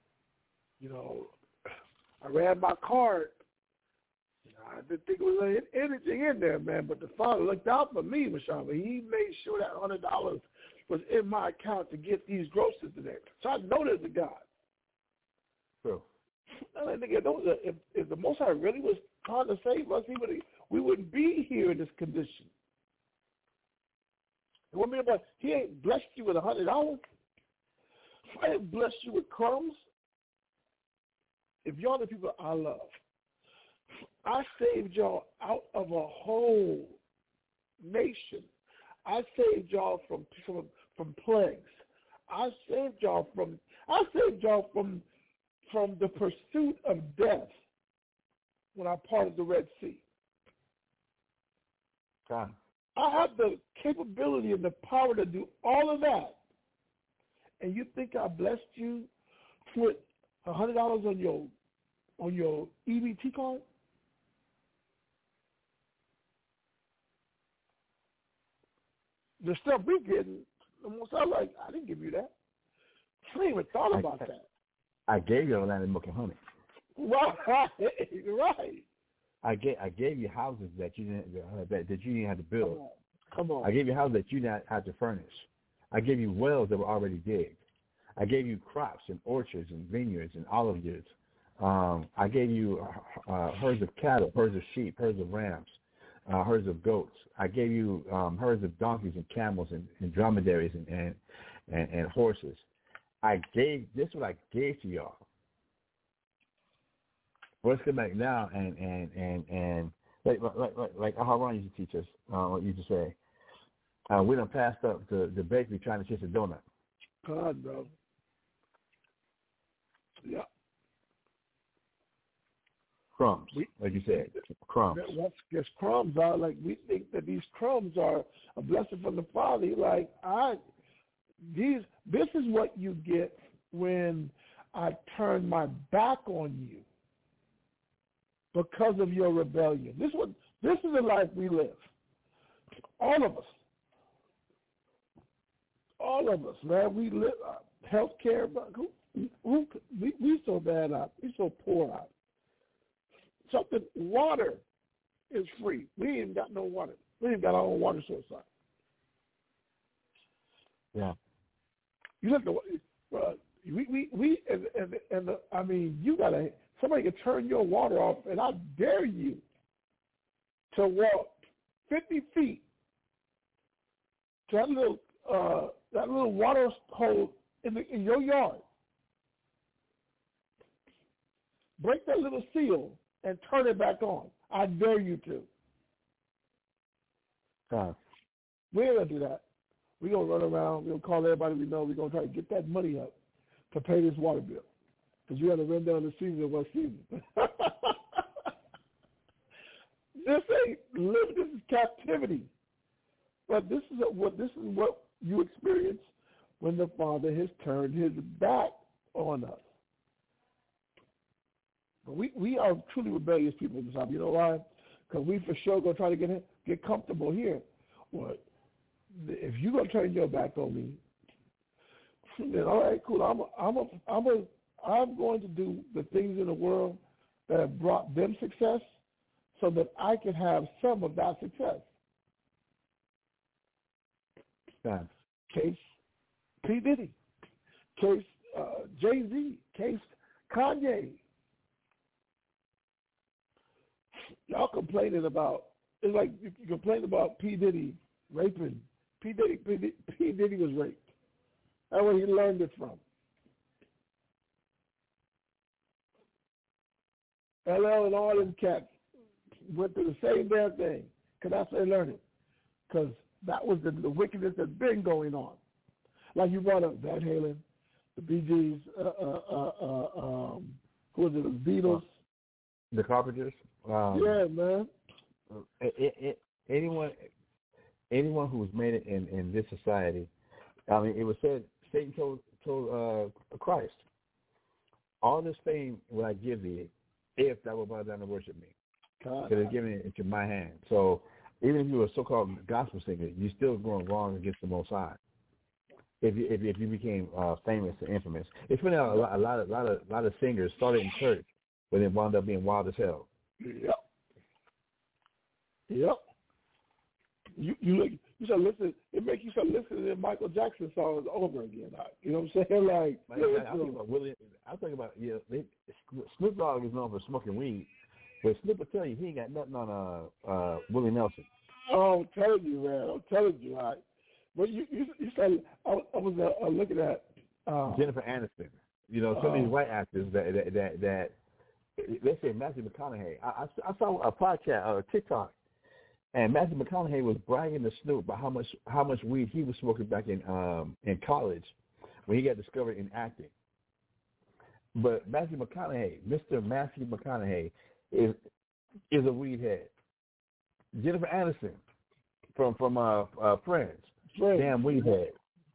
I ran my card. I didn't think it was anything in there, man, but the Father looked out for me, Mashama. He made sure that $100 was in my account to get these groceries today. So I know there's a God. True. And nigga, if the Most High really was trying to save us, we wouldn't be here in this condition. He ain't blessed you with $100. He ain't blessed you with crumbs. If y'all the people I love, I saved y'all out of a whole nation. I saved y'all from plagues. I saved y'all from the pursuit of death when I parted the Red Sea. God. I have the capability and the power to do all of that. And you think I blessed you with $100 on your EBT card? The stuff we getting, I didn't give you that. I ain't even thought about that. I gave you land and milk and honey. Right. I gave you houses that you didn't have to build. Come on. I gave you houses that you didn't have to furnish. I gave you wells that were already digged. I gave you crops and orchards and vineyards and olive yards. I gave you herds of cattle, herds of sheep, herds of rams, herds of goats. I gave you herds of donkeys and camels and dromedaries and horses. This is what I gave to y'all. Let's come back now and like Aharon used to teach us, what you used to say. We done passed up the bakery trying to chase a donut. God, bro. Yeah. Crumbs, like you said, crumbs. Yes, crumbs are like, we think that these crumbs are a blessing from the Father. Like this is what you get when I turn my back on you because of your rebellion. This is the life we live. All of us, man. We live. health care. We so bad out. We so poor out. Something, water is free. We ain't got no water. We ain't got our own water source out. Yeah. You have to, I mean, you gotta, somebody can turn your water off, and I dare you to walk 50 feet to that little water hole in your yard. Break that little seal and turn it back on. I dare you to. We ain't gonna do that. We're going to run around. We're going to call everybody we know. We're going to try to get that money up to pay this water bill. Because you got to run down the season of what season. This ain't living. This is captivity. But this is what you experience when the Father has turned his back on us. But we are truly rebellious people this time. You know why? Because we for sure going to try to get comfortable here. What? If you're gonna turn your back on me, then all right, cool. I'm going to do the things in the world that have brought them success, so that I can have some of that success. Yeah. Case P. Diddy, case Jay-Z, case Kanye. Y'all complaining about, it's like you complain about P. Diddy raping. P. Diddy was raped. That's where he learned it from. LL and all them cats went through the same damn thing. Because that's where they learned it. Because that was the wickedness that's been going on. Like you brought up Van Halen, the Bee Gees, who was it, the Beatles? The Carpenters. Yeah, man. Anyone who's made it in this society, I mean, it was said, Satan told Christ, all this fame will I give thee if thou wilt bow down and worship me. Because they're giving it into my hand. So even if you were a so-called gospel singer, you're still going wrong against the Most High. If you became famous and infamous, it's funny how a lot of singers started in church, but then wound up being wild as hell. Yep. You should listen. It makes you start listening to Michael Jackson songs over again. You know what I'm saying? Like, I'm thinking about Snoop Dogg is known for smoking weed, but Snoop will tell you he ain't got nothing on Willie Nelson. Oh, I'm telling you, man. I'm telling you, right? But you said I was looking at Jennifer Aniston. You know, some of these white actors that let's say Matthew McConaughey. I saw a podcast, TikTok. And Matthew McConaughey was bragging to Snoop about how much weed he was smoking back in college when he got discovered in acting. But Matthew McConaughey, Mr. Matthew McConaughey, is a weed head. Jennifer Aniston from Friends, damn weed head.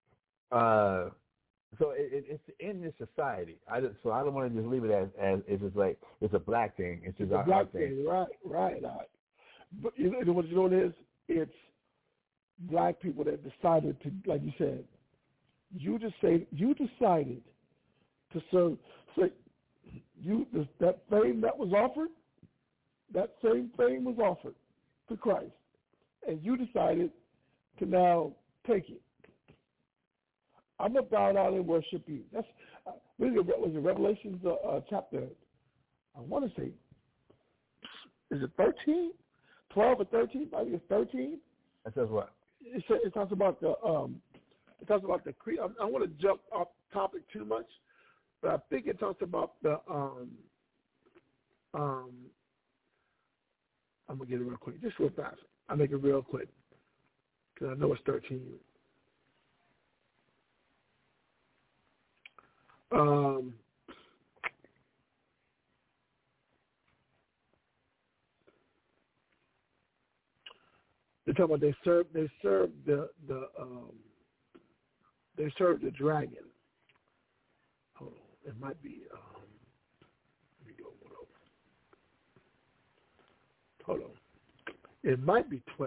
So it's in this society. I don't want to just leave it as it's just like it's a black thing. It's just a black thing. Right. But you know what it is? It's black people that decided to, like you said, you decided to serve. So that fame that was offered, that same fame was offered to Christ, and you decided to now take it. I'm gonna bow down and worship you. That's was it Revelations chapter? I want to say, is it 13? 12 or 13? I think it's 13. That says what? It talks about the creed. I don't want to jump off topic too much, but I think it talks about the I'm gonna get it real quick, just real fast. I'll make it real quick because I know it's 13. They're talking about they served the dragon. Hold on, it might be. Let me go. Hold on, it might be 12.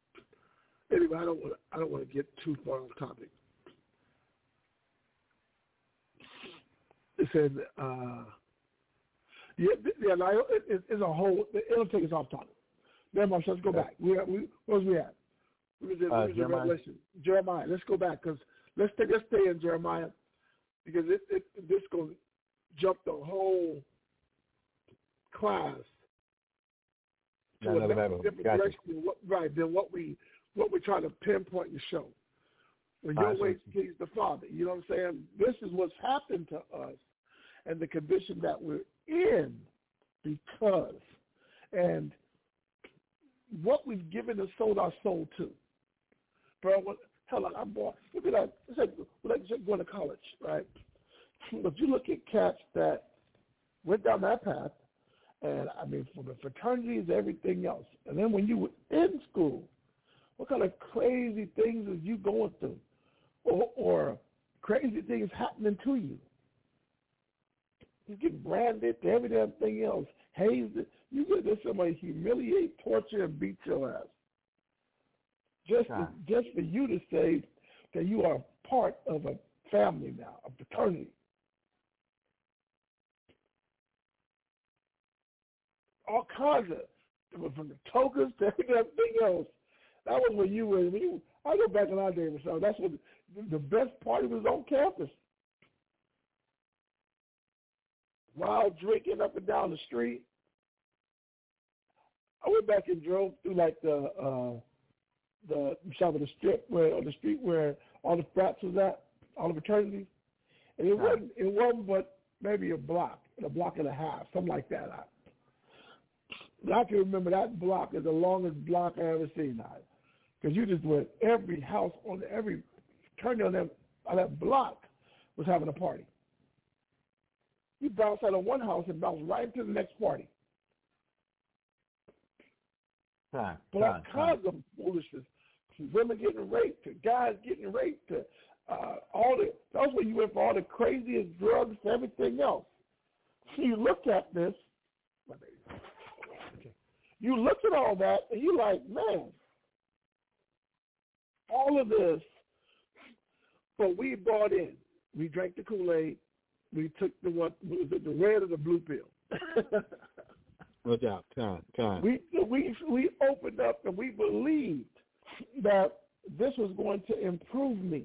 Anyway, I don't want to get too far off topic. said, like, it's a whole, it'll take us off topic. Never mind, so let's go back. Where was we at? We was in Revelation. Jeremiah. Let's go back, because let's stay in Jeremiah, because this going to jump the whole class to a different direction than what we're trying to pinpoint and show. When your way please the Father, you know what I'm saying? This is what's happened to us and the condition that we're in because, and what we've given and sold our soul to. Bro, I'm born. Look at that. It's like going to college, right? If you look at cats that went down that path, and I mean, from the fraternities, everything else, and then when you were in school, what kind of crazy things is you going through, or crazy things happening to you? You get branded to every damn thing else, hazed. You get this somebody humiliate, torture, and beat your ass. Just for you to say that you are part of a family now, a fraternity. All kinds of, from the togas to everything else. That was when you were, I go back in our day, so that's when the best party was on campus. Wild drinking up and down the street. I went back and drove through like the shop of the strip on the street where all the frats was at, all the fraternities. And it wasn't but maybe a block and a half, something like that. I can remember that block is the longest block I ever seen now. Because you just went, every house on every fraternity on that block was having a party. You bounce out of one house and bounce right into the next party. But all kinds of foolishness. Women getting raped, to guys getting raped, to that's where you went for all the craziest drugs and everything else. So you look at this, you look at all that, and you're like, man, all of this, but we bought in. We drank the Kool-Aid. We took the red or the blue pill. No doubt. Time. We opened up and we believed that this was going to improve me.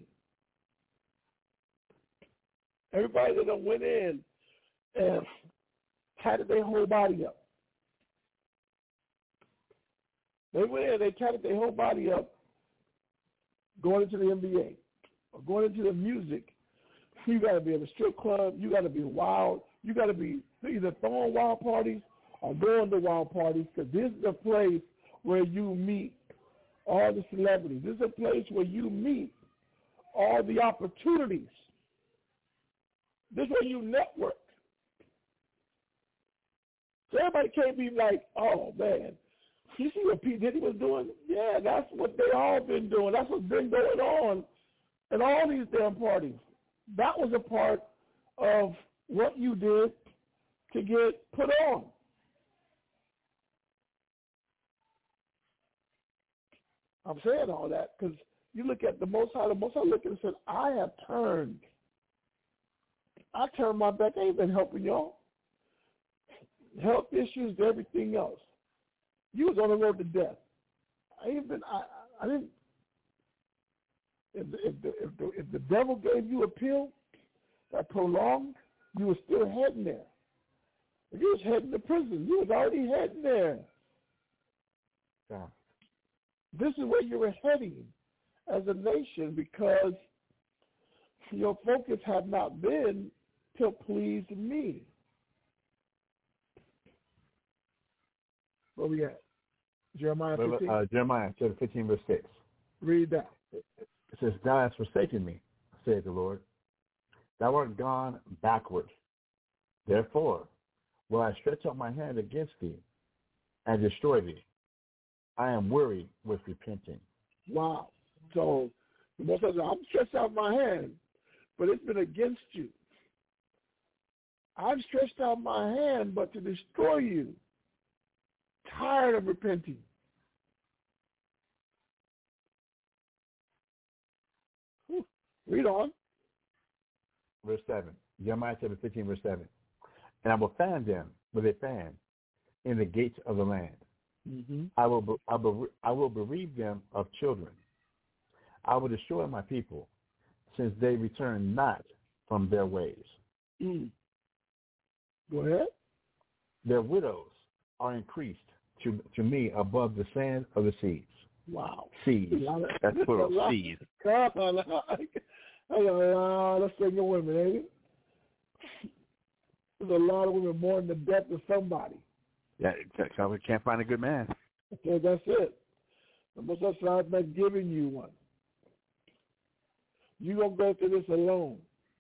Everybody that went in and tatted their whole body up. They went in, they tatted their whole body up going into the NBA or going into the music. You got to be in a strip club. You got to be wild. You got to be either throwing wild parties or going to wild parties, because this is a place where you meet all the celebrities. This is a place where you meet all the opportunities. This is where you network. So everybody can't be like, oh, man, you see what P. Diddy was doing? Yeah, that's what they all been doing. That's what's been going on in all these damn parties. That was a part of what you did to get put on. I'm saying all that because you look at the Most High looked and said, I turned my back. I ain't been helping y'all. Health issues, everything else. You was on the road to death. I didn't. If the devil gave you a pill that prolonged, you were still heading there. If you was heading to prison, you was already heading there. Yeah. This is where you were heading as a nation because your focus had not been to please me. Where we at? Jeremiah 15? Jeremiah chapter 15, verse 6. Read that. It says, Thou hast forsaken me, saith the Lord. Thou art gone backward. Therefore will I stretch out my hand against thee and destroy thee. I am weary with repenting. Wow. So the Most High said, I'm stretched out my hand, but it's been against you. I've stretched out my hand, but to destroy you. Tired of repenting. Read on. Verse 7. Jeremiah chapter 15, verse 7. And I will fan them with a fan in the gates of the land. Mm-hmm. I will bereave them of children. I will destroy my people, since they return not from their ways. Mm. Go ahead. Their widows are increased to me above the sand of the seas. Wow. Seas. That's plural. Seas. God, I got a lot of single women, ain't it? There's a lot of women mourning the death of somebody. Yeah, so we can't find a good man. Okay, that's it. The Most High God's not giving you one. You're going to go through this alone.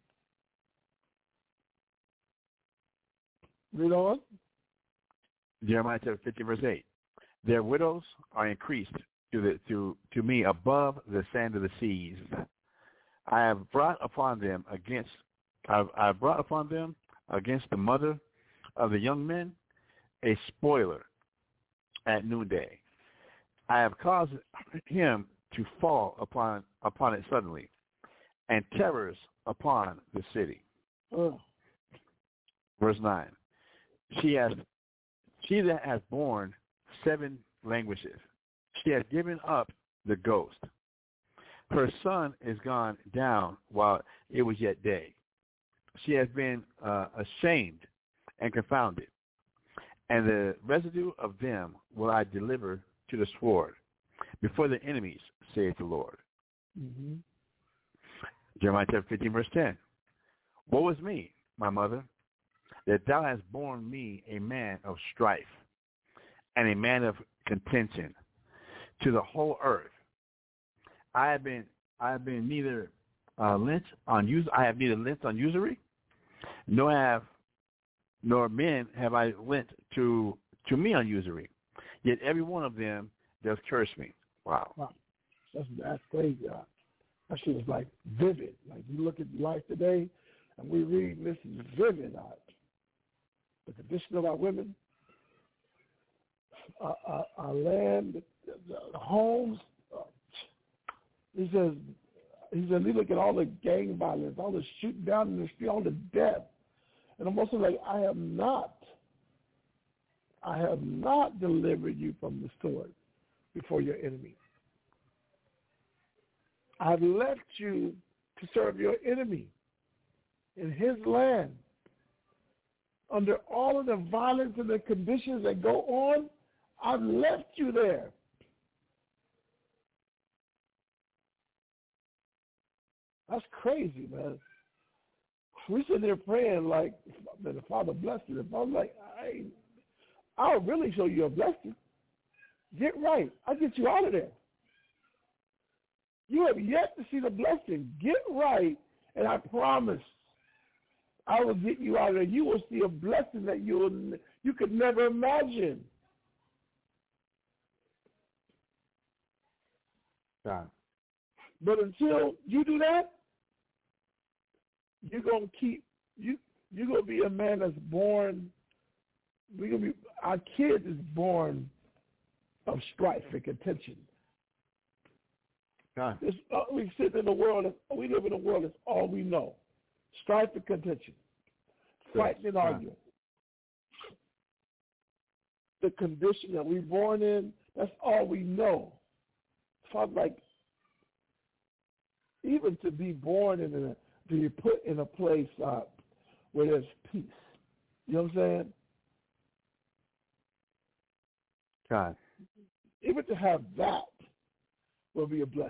Read on. Jeremiah chapter 50, verse 8. Their widows are increased to me above the sand of the seas. I have brought upon them against the mother of the young men a spoiler at noonday. I have caused him to fall upon it suddenly, and terrors upon the city. Oh. Verse 9. She that has borne 7 languishes. She has given up the ghost. Her son is gone down while it was yet day. She has been ashamed and confounded. And the residue of them will I deliver to the sword before the enemies, saith the Lord. Mm-hmm. Jeremiah chapter 15, verse 10. Woe is me, my mother, that thou hast borne me a man of strife and a man of contention to the whole earth. I have neither lent on usury, nor men have I lent to me on usury. Yet every one of them does curse me. Wow. That's crazy. That shit is like vivid. Like you look at life today, and we read this is vivid. The condition of our women, our land, the homes. He says, we look at all the gang violence, all the shooting down in the street, all the death. And I'm also like, I have not delivered you from the sword before your enemy. I've left you to serve your enemy in his land. Under all of the violence and the conditions that go on, I've left you there. That's crazy, man. We sit there praying like, man, the Father blessed it. If I'm like, I'll really show you a blessing. Get right. I'll get you out of there. You have yet to see the blessing. Get right, and I promise I will get you out of there. You will see a blessing that you could never imagine. God. But until you do that, you're gonna be a man that's born. Our kid is born of strife and contention. God. We sit in a world. We live in a world that's all we know: strife and contention, fighting and arguing. The condition that we're born in, that's all we know. So I'm like, even to be born to be put in a place where there's peace. You know what I'm saying? God. Even to have that will be a blessing.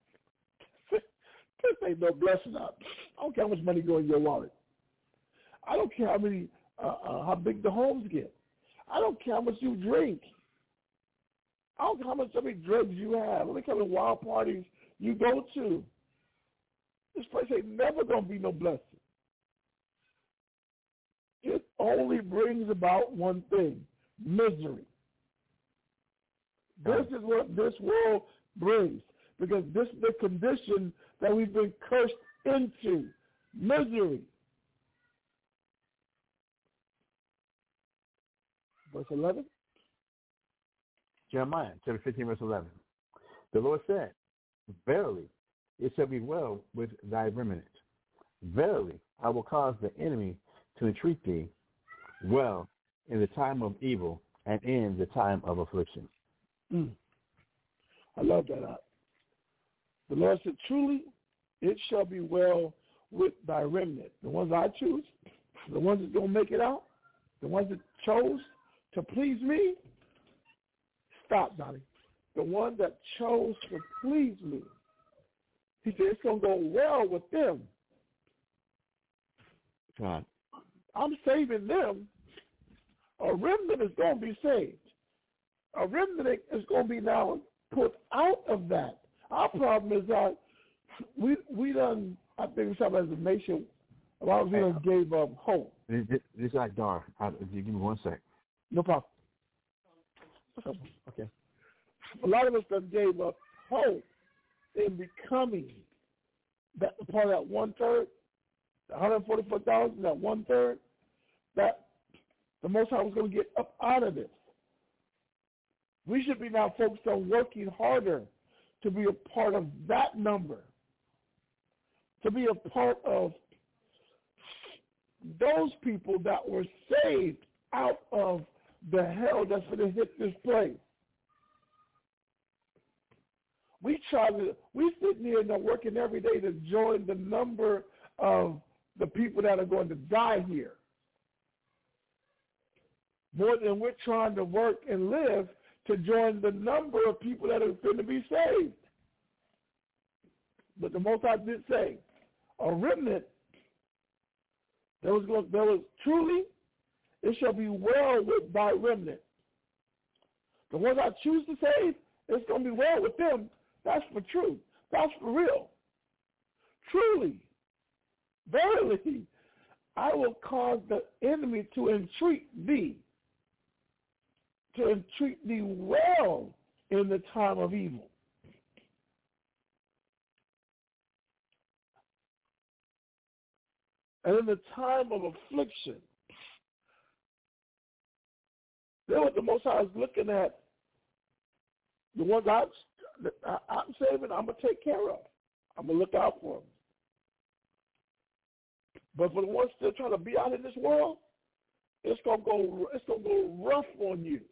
This ain't no blessing. I don't care how much money go in your wallet. I don't care how big the homes get. I don't care how much you drink. I don't care how many drugs you have. How many wild parties you go to. This place ain't never going to be no blessing. It only brings about one thing: misery. This is what this world brings, because this is the condition that we've been cursed into: misery. Verse 11. Jeremiah chapter 15, verse 11. The Lord said, verily, it shall be well with thy remnant, Verily, I will cause the enemy to entreat thee well in the time of evil and in the time of affliction. I love that. The Lord said, truly, it shall be well with thy remnant. The ones I choose, the ones that don't make it out, the ones that chose to please me. Stop, Donnie. The one that chose to please me. He said, it's going to go well with them. God. I'm saving them. A remnant is going to be saved. A remnant is going to be now put out of that. Our problem is that we done, I think some as a nation, a lot of us gave up hope. This is like Dar. Give me 1 sec. No problem. Okay. A lot of us done gave up hope in becoming that part of that 1/3, the $144,000, that 1/3, that the Most High was going to get up out of this. We should be now focused on working harder to be a part of that number, to be a part of those people that were saved out of the hell that's going to hit this place. We sitting here and working every day to join the number of the people that are going to die here. More than we're trying to work and live to join the number of people that are going to be saved. But the Most High did say, a remnant, there was truly, it shall be well with thy remnant. The ones I choose to save, it's going to be well with them. That's for truth. That's for real. Truly, verily, I will cause the enemy to entreat thee well in the time of evil. And in the time of affliction. Then what the Most High is looking at, the ones I'm saving, I'm going to take care of. I'm going to look out for them. But for the ones still trying to be out in this world, it's going to go rough on you.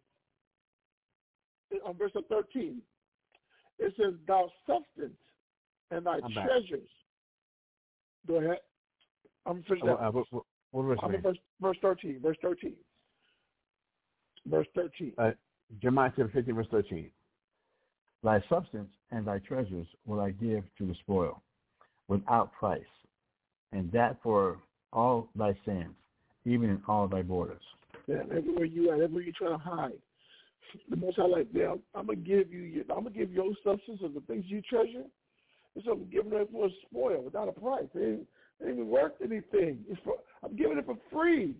On verse 13, it says, thy substance and thy treasures. Go ahead. I'm finished. Verse 13. Verse 13. Verse 13. Jeremiah 15, verse 13. Thy substance and thy treasures will I give to the spoil, without price, and that for all thy sins, even in all thy borders. Yeah, everywhere you at, everywhere you're trying to hide. The Most High, like, yeah, I'm gonna give your substance and the things you treasure. It's I'm giving it for a spoil without a price. It ain't even worth anything. I'm giving it for free.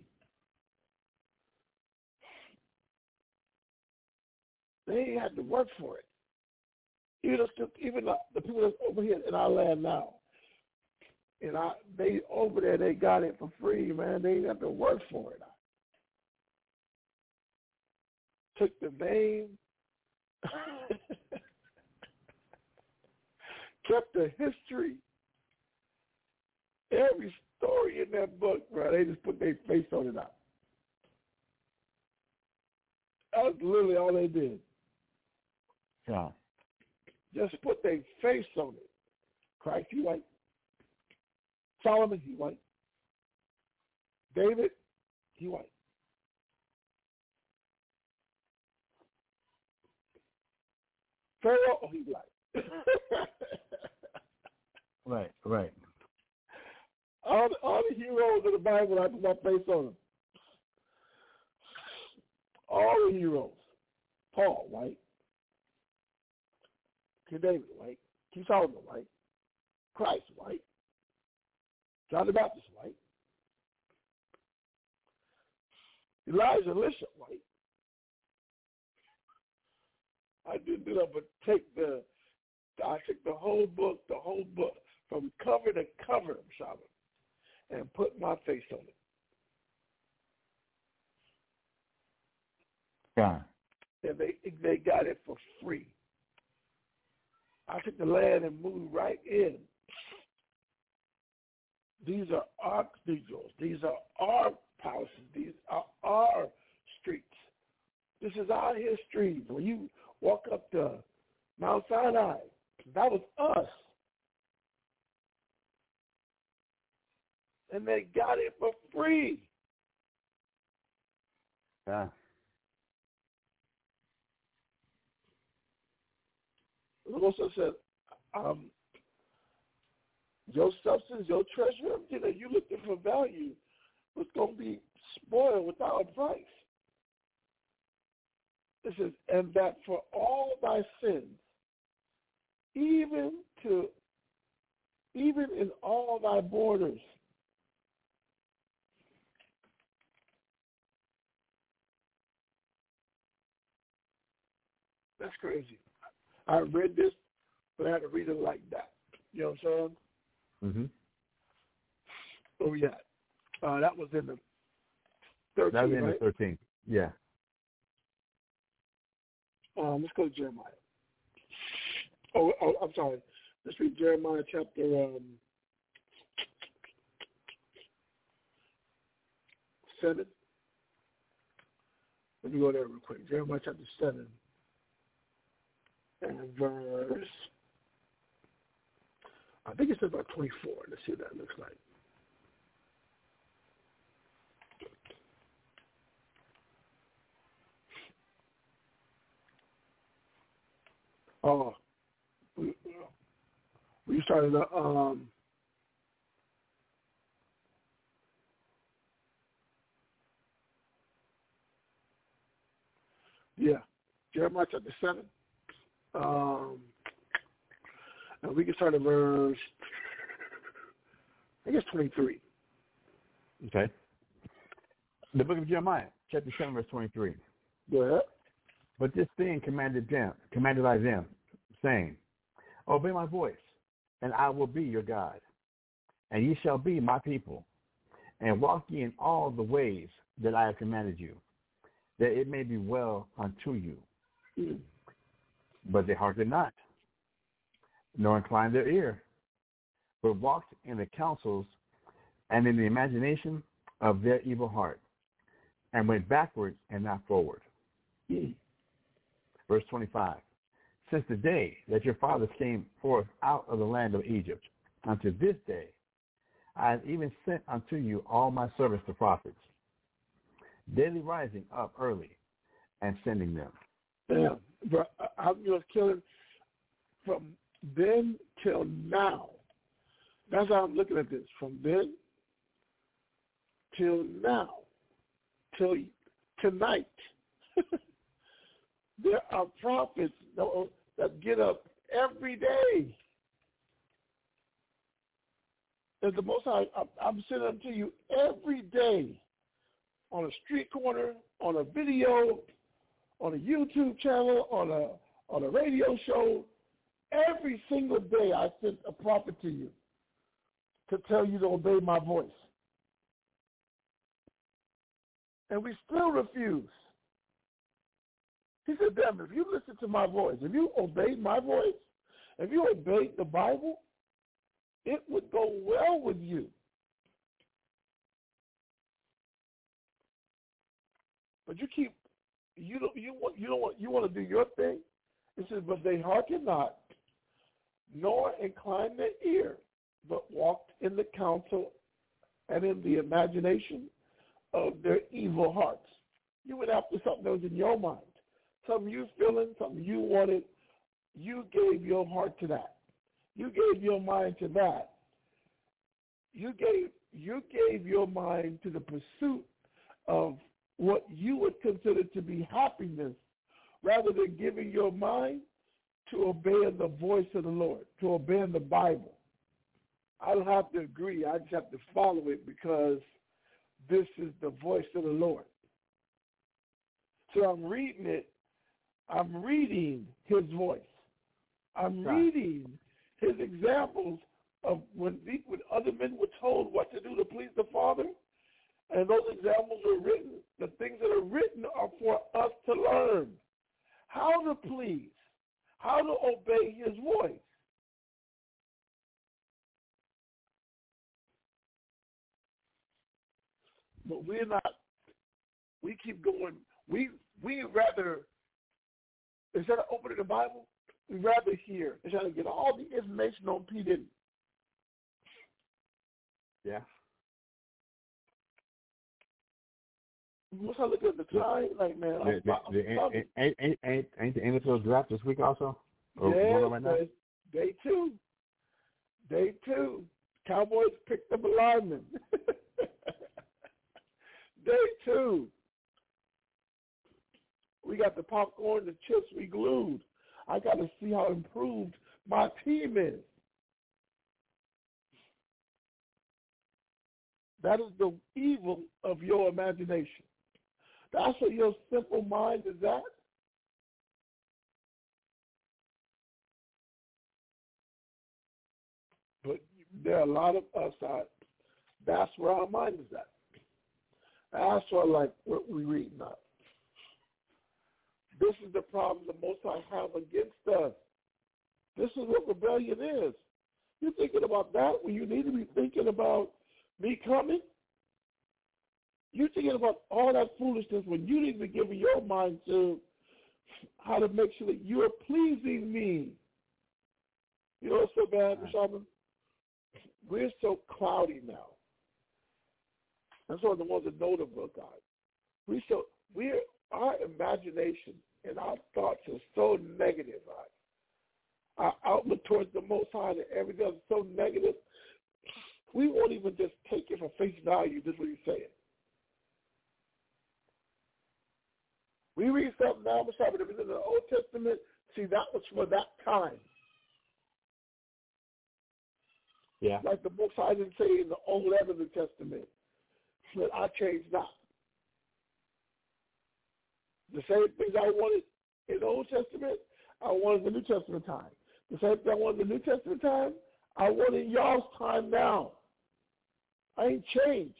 They ain't had to work for it. Even the people that's over here in our land now, and they over there, they got it for free, man. They ain't have to work for it. Took the name, kept the history, every story in that book, bro. They just put their face on it out. That's literally all they did. Yeah. Just put their face on it. Christ, he white. Solomon, he white. David, he white. Pharaoh, he black. Right. All the heroes of the Bible, I put my face on them. All the heroes. Paul, white. King David, white. King Solomon, white. Christ, white. John the Baptist, white. Elijah, Elisha, white. I did that, but I took the whole book from cover to cover, Shabbat, and put my face on it. Yeah. And they got it for free. I took the land and moved right in. These are our cathedrals. These are our palaces. These are our streets. This is our history. When you walk up to Mount Sinai, that was us. And they got it for free. Yeah. The Lord said, your substance, your treasure, you looking for value, was going to be spoiled without a price. It says, and that for all thy sins, even in all thy borders, that's crazy. I read this, but I had to read it like that. You know what I'm saying? Mm-hmm. Oh, yeah. That was in the 13th, That was in right? the 13th. Yeah. Let's go to Jeremiah. Oh, I'm sorry. Let's read Jeremiah chapter 7. Let me go there real quick. Jeremiah chapter 7 and verse, I think it's about 24. Let's see what that looks like. Oh, we started Jeremiah chapter 7. And we can start at verse, I guess 23. Okay. The book of Jeremiah, chapter 7, verse 23. Go ahead. But this thing commanded I them, saying, obey my voice, and I will be your God, and ye shall be my people, and walk ye in all the ways that I have commanded you, that it may be well unto you. Mm. But they hearkened not, nor inclined their ear, but walked in the counsels and in the imagination of their evil heart, and went backward and not forward. Mm. Verse 25, since the day that your fathers came forth out of the land of Egypt, unto this day, I have even sent unto you all my servants the prophets, daily rising up early and sending them. Yeah, but I'm just killing from then till now. That's how I'm looking at this. From then till now, till tonight. There are prophets that get up every day. And the Most High, I'm sending them to you every day on a street corner, on a video, on a YouTube channel, on a radio show. Every single day I sent a prophet to you to tell you to obey my voice. And we still refuse. He said, damn, if you listen to my voice, if you obeyed my voice, if you obeyed the Bible, it would go well with you. But you want to do your thing. It says, but they hearken not, nor incline their ear, but walked in the counsel and in the imagination of their evil hearts. You went after something that was in your mind, something you feeling, something you wanted. You gave your heart to that. You gave your mind to that. You gave your mind to the pursuit of what you would consider to be happiness, rather than giving your mind to obeying the voice of the Lord, to obeying the Bible. I don't have to agree. I just have to follow it because this is the voice of the Lord. So I'm reading it. I'm reading his voice. I'm reading his examples of when other men were told what to do to please the Father. And those examples were written. The things that are written are for us to learn how to please, how to obey his voice. But we're not. We keep going. We rather, instead of opening the Bible, we rather hear and try to get all the information on P. Diddy. Yeah. Once I look at the time, like, man, ain't the NFL draft this week also? Yeah, right now? Day two. Cowboys picked up a lineman. Day 2. We got the popcorn, the chips we glued. I got to see how improved my team is. That is the evil of your imagination. That's what your simple mind is at. But there are a lot of us out. That's where our mind is at. That's what what we read now. This is the problem the Most High have against us. This is what rebellion is. You're thinking about that when you need to be thinking about me coming? You're thinking about all that foolishness when you need to be giving your mind to how to make sure that you are pleasing me. You know what's so bad, Shaman? We're so cloudy now. That's one of the ones that know the book God. Our imagination and our thoughts are so negative. Our outlook towards the Most High and everything else is so negative. We won't even just take it for face value, just what he's saying. We read something now, if it's in the Old Testament, see, that was for that time. Yeah. Like the Most High didn't say in the Old and the New Testament, that I changed not. The same things I wanted in the Old Testament, I wanted in the New Testament time. The same thing I wanted in the New Testament time, I want in y'all's time now. I ain't changed.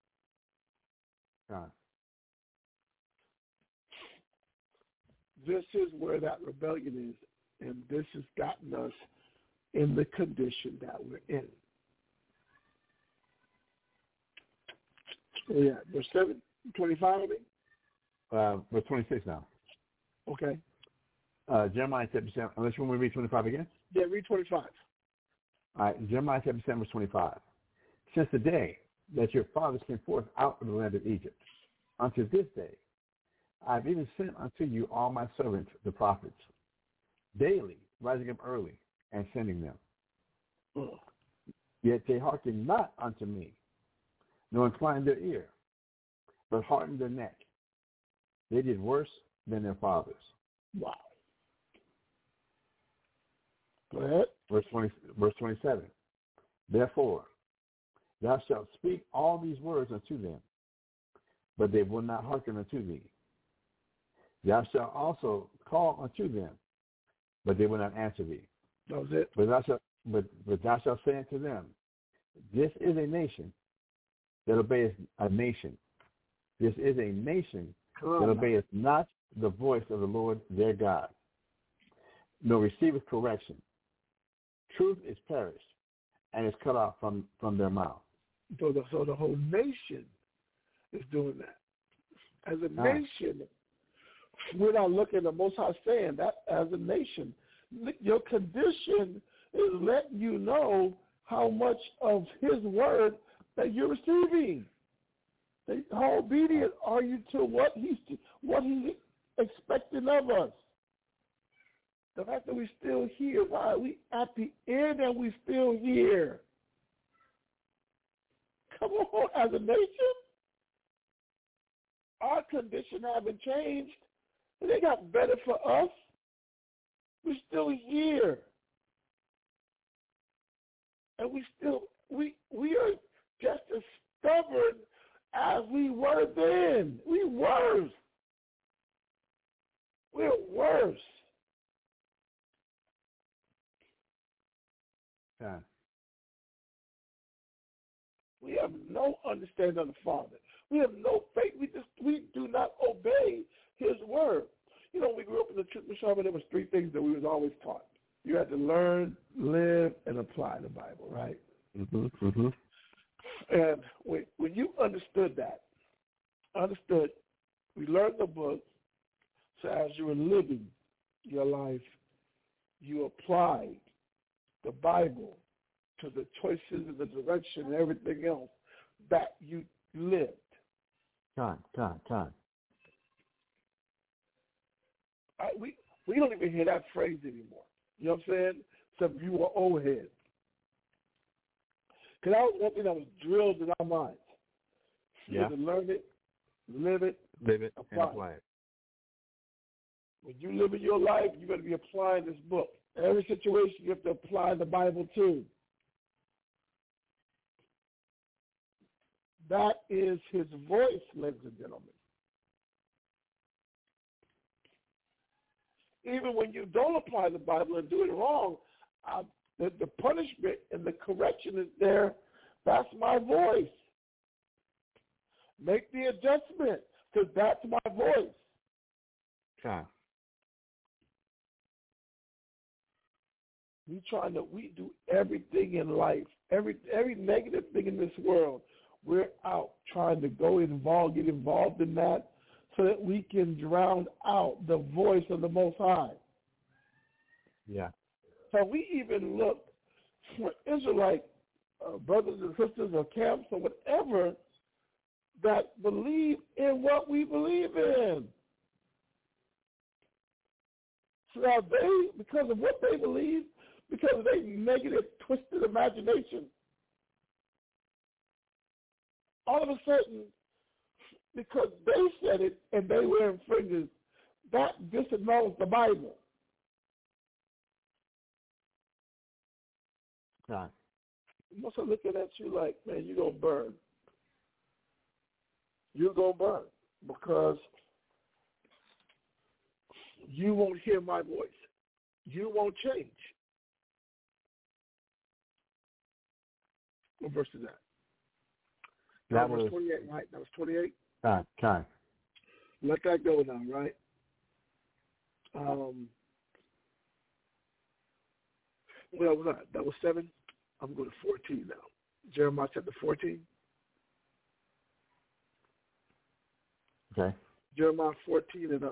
This is where that rebellion is, and this has gotten us in the condition that we're in. Yeah, verse 25, I mean? Verse 26 now. Okay. Jeremiah 7, unless you want me to read 25 again? Yeah, read 25. All right, Jeremiah 7, verse 25. Since the day that your fathers came forth out of the land of Egypt, unto this day, I have even sent unto you all my servants, the prophets, daily rising up early and sending them. Yet they hearken not unto me, nor incline their ear, but hardened their neck. They did worse than their fathers. Wow. Go ahead. Verse 27. Therefore, thou shalt speak all these words unto them, but they will not hearken unto thee. Thou shalt also call unto them, but they will not answer thee. That was it. But thou shalt say unto them, this is a nation that obeyeth a nation. This is a nation that obeyeth not the voice of the Lord their God, nor receiveth correction. Truth is perished, and is cut off from their mouth. So the whole nation is doing that. As a nation, we're not looking at the Most High saying that as a nation. Your condition is letting you know how much of his word that you're receiving. How obedient are you to what he's expecting of us? The fact that we're still here, why we at the end and we're still here. Come on, as a nation, our condition haven't changed. It got better for us. We're still here. And we are just as stubborn as we were then. We're worse. Yeah. We have no understanding of the Father. We have no faith. We do not obey his word. You know, we grew up in the church, there was 3 things that we was always taught. You had to learn, live, and apply the Bible, right? Mm-hmm. Mm-hmm. And when you understood that, understood, we learned the book, so as you were living your life, you applied the Bible to the choices and the direction and everything else that you lived. Time. We don't even hear that phrase anymore. You know what I'm saying? Except you were old head. Because that was one thing that was drilled in our minds. You had to learn it, live it, apply it. When you live in your life, you got to be applying this book. Every situation you have to apply the Bible to. That is his voice, ladies and gentlemen. Even when you don't apply the Bible and do it wrong, the punishment and the correction is there. That's my voice. Make the adjustment, because that's my voice. Okay. We do everything in life, every negative thing in this world. We're out trying to get involved in that, so that we can drown out the voice of the Most High. Yeah. So we even look for Israelite brothers and sisters or camps or whatever that believe in what we believe in. So now they, because of what they believe, because of their negative, twisted imagination, all of a sudden, because they said it and they were infringers, that disannuls the Bible. Right. Most are looking at you like, man, you're going to burn. You're going to burn because you won't hear my voice. You won't change. What verse is that? That was was 28, right? That was 28? Time. Let that go now, right? What was that? That was 7? I'm going to 14 now. Jeremiah chapter 14. Okay. Jeremiah 14 and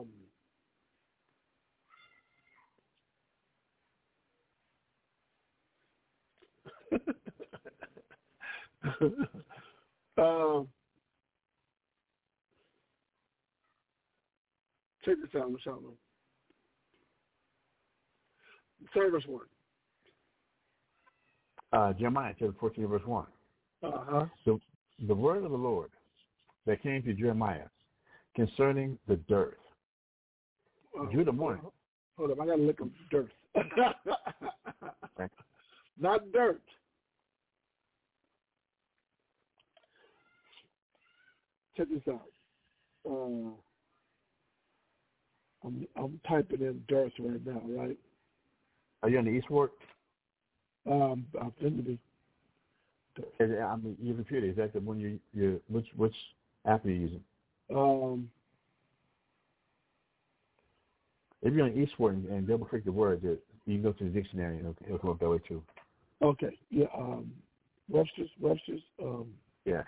check this out, Michelle. Verse 1. Jeremiah chapter 14, verse 1. Uh-huh. The word of the Lord that came to Jeremiah concerning the dearth. Judah mourned. Hold up, I got to look up dearth. Okay. Not dirt. Check this out. I'm typing in dearth right now, right? Are you on the eastward? I'm thinking to be. I mean, your computer, is that the one you which app are you using? If you're on eastward and double click the word, you can go to the dictionary and it'll come up that way too. Okay. Yeah. Webster's. Yeah.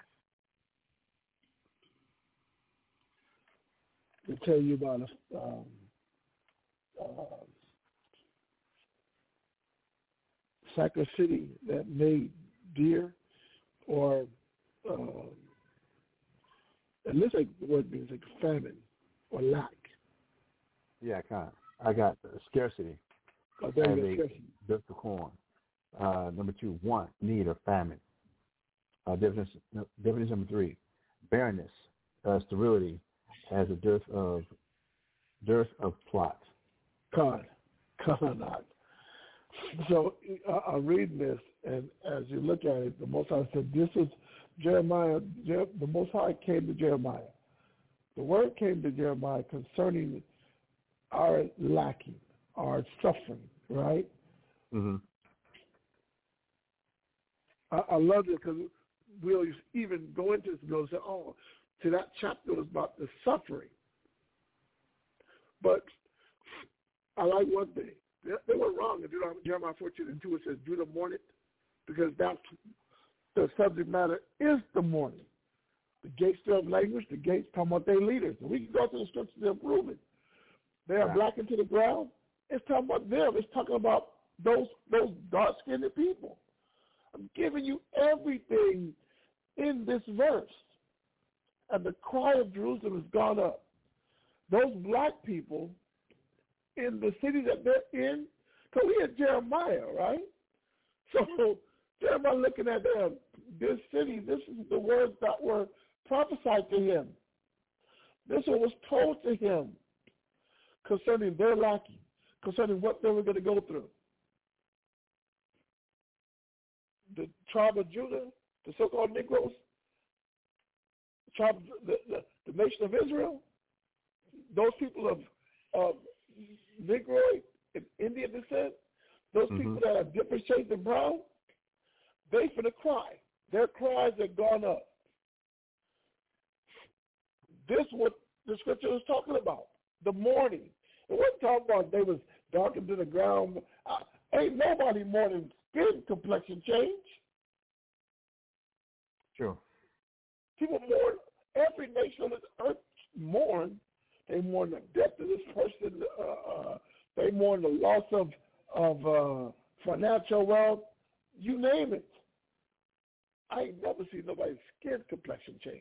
To tell you about Sacker City that made deer, or it looks like the word means like famine or lack. Yeah, kind of. I got scarcity. Oh, there you go, scarcity. Dearth of corn. Number 2, want, need, or famine. Definition number 3, barrenness, sterility, as a dearth of plot. God. So I'm reading this, and as you look at it, the Most High said, this is Jeremiah. The Most High came to Jeremiah. The word came to Jeremiah concerning our lacking, our suffering, right? Mm-hmm. I love it because we'll even go into this and go say, oh, so that chapter was about the suffering. But I like one thing. They were wrong. If you know Jeremiah 14:2, it says, Judah mourned, because that's the subject matter is the mourning. The Gates of language, the Gates talking about their leaders. And we can go to the scriptures and prove it. They are blackened to the ground. It's talking about them. It's talking about those dark-skinned people. I'm giving you everything in this verse. And the cry of Jerusalem has gone up. Those black people in the city that they're in, because we had Jeremiah, right? So Jeremiah looking at them, this city, this is the words that were prophesied to him. This one was told to him concerning their lacking, concerning what they were going to go through. The tribe of Judah, the so-called Negroes, the nation of Israel, those people of Negroid and Indian descent, those people that are different shades of brown, they finna cry. Their cries have gone up. This is what the scripture was talking about, the mourning. It wasn't talking about they was darkened to the ground. Ain't nobody mourning skin complexion change. Sure. People mourn. Every nation on this earth mourn. They mourn the death of this person. They mourn the loss of financial wealth. You name it. I ain't never seen nobody's skin complexion change.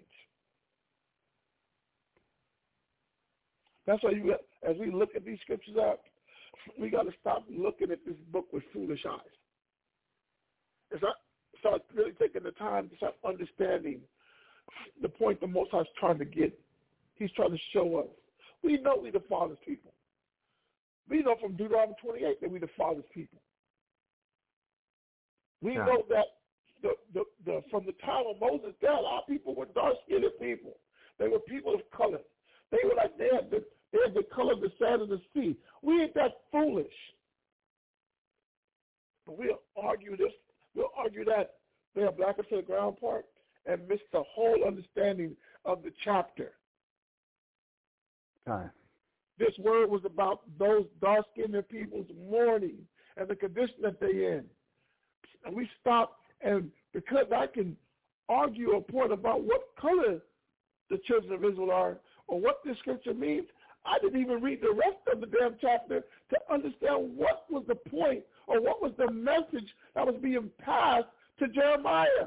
That's why as we look at these scriptures out, we got to stop looking at this book with foolish eyes. It's not start really taking the time to start understanding the point the Most High is trying to get. He's trying to show us. We know we the Father's people. We know from Deuteronomy 28 that we the Father's people. We know that from the time of Moses down, our people were dark-skinned people. They were people of color. They were like they had the color of the sand of the sea. We ain't that foolish. But we'll argue this. We'll argue that they are blacker to the ground part and miss the whole understanding of the chapter. This word was about those dark-skinned people's mourning and the condition that they're in. And we stop, and because I can argue a point about what color the children of Israel are or what this scripture means, I didn't even read the rest of the damn chapter to understand what was the point or what was the message that was being passed to Jeremiah.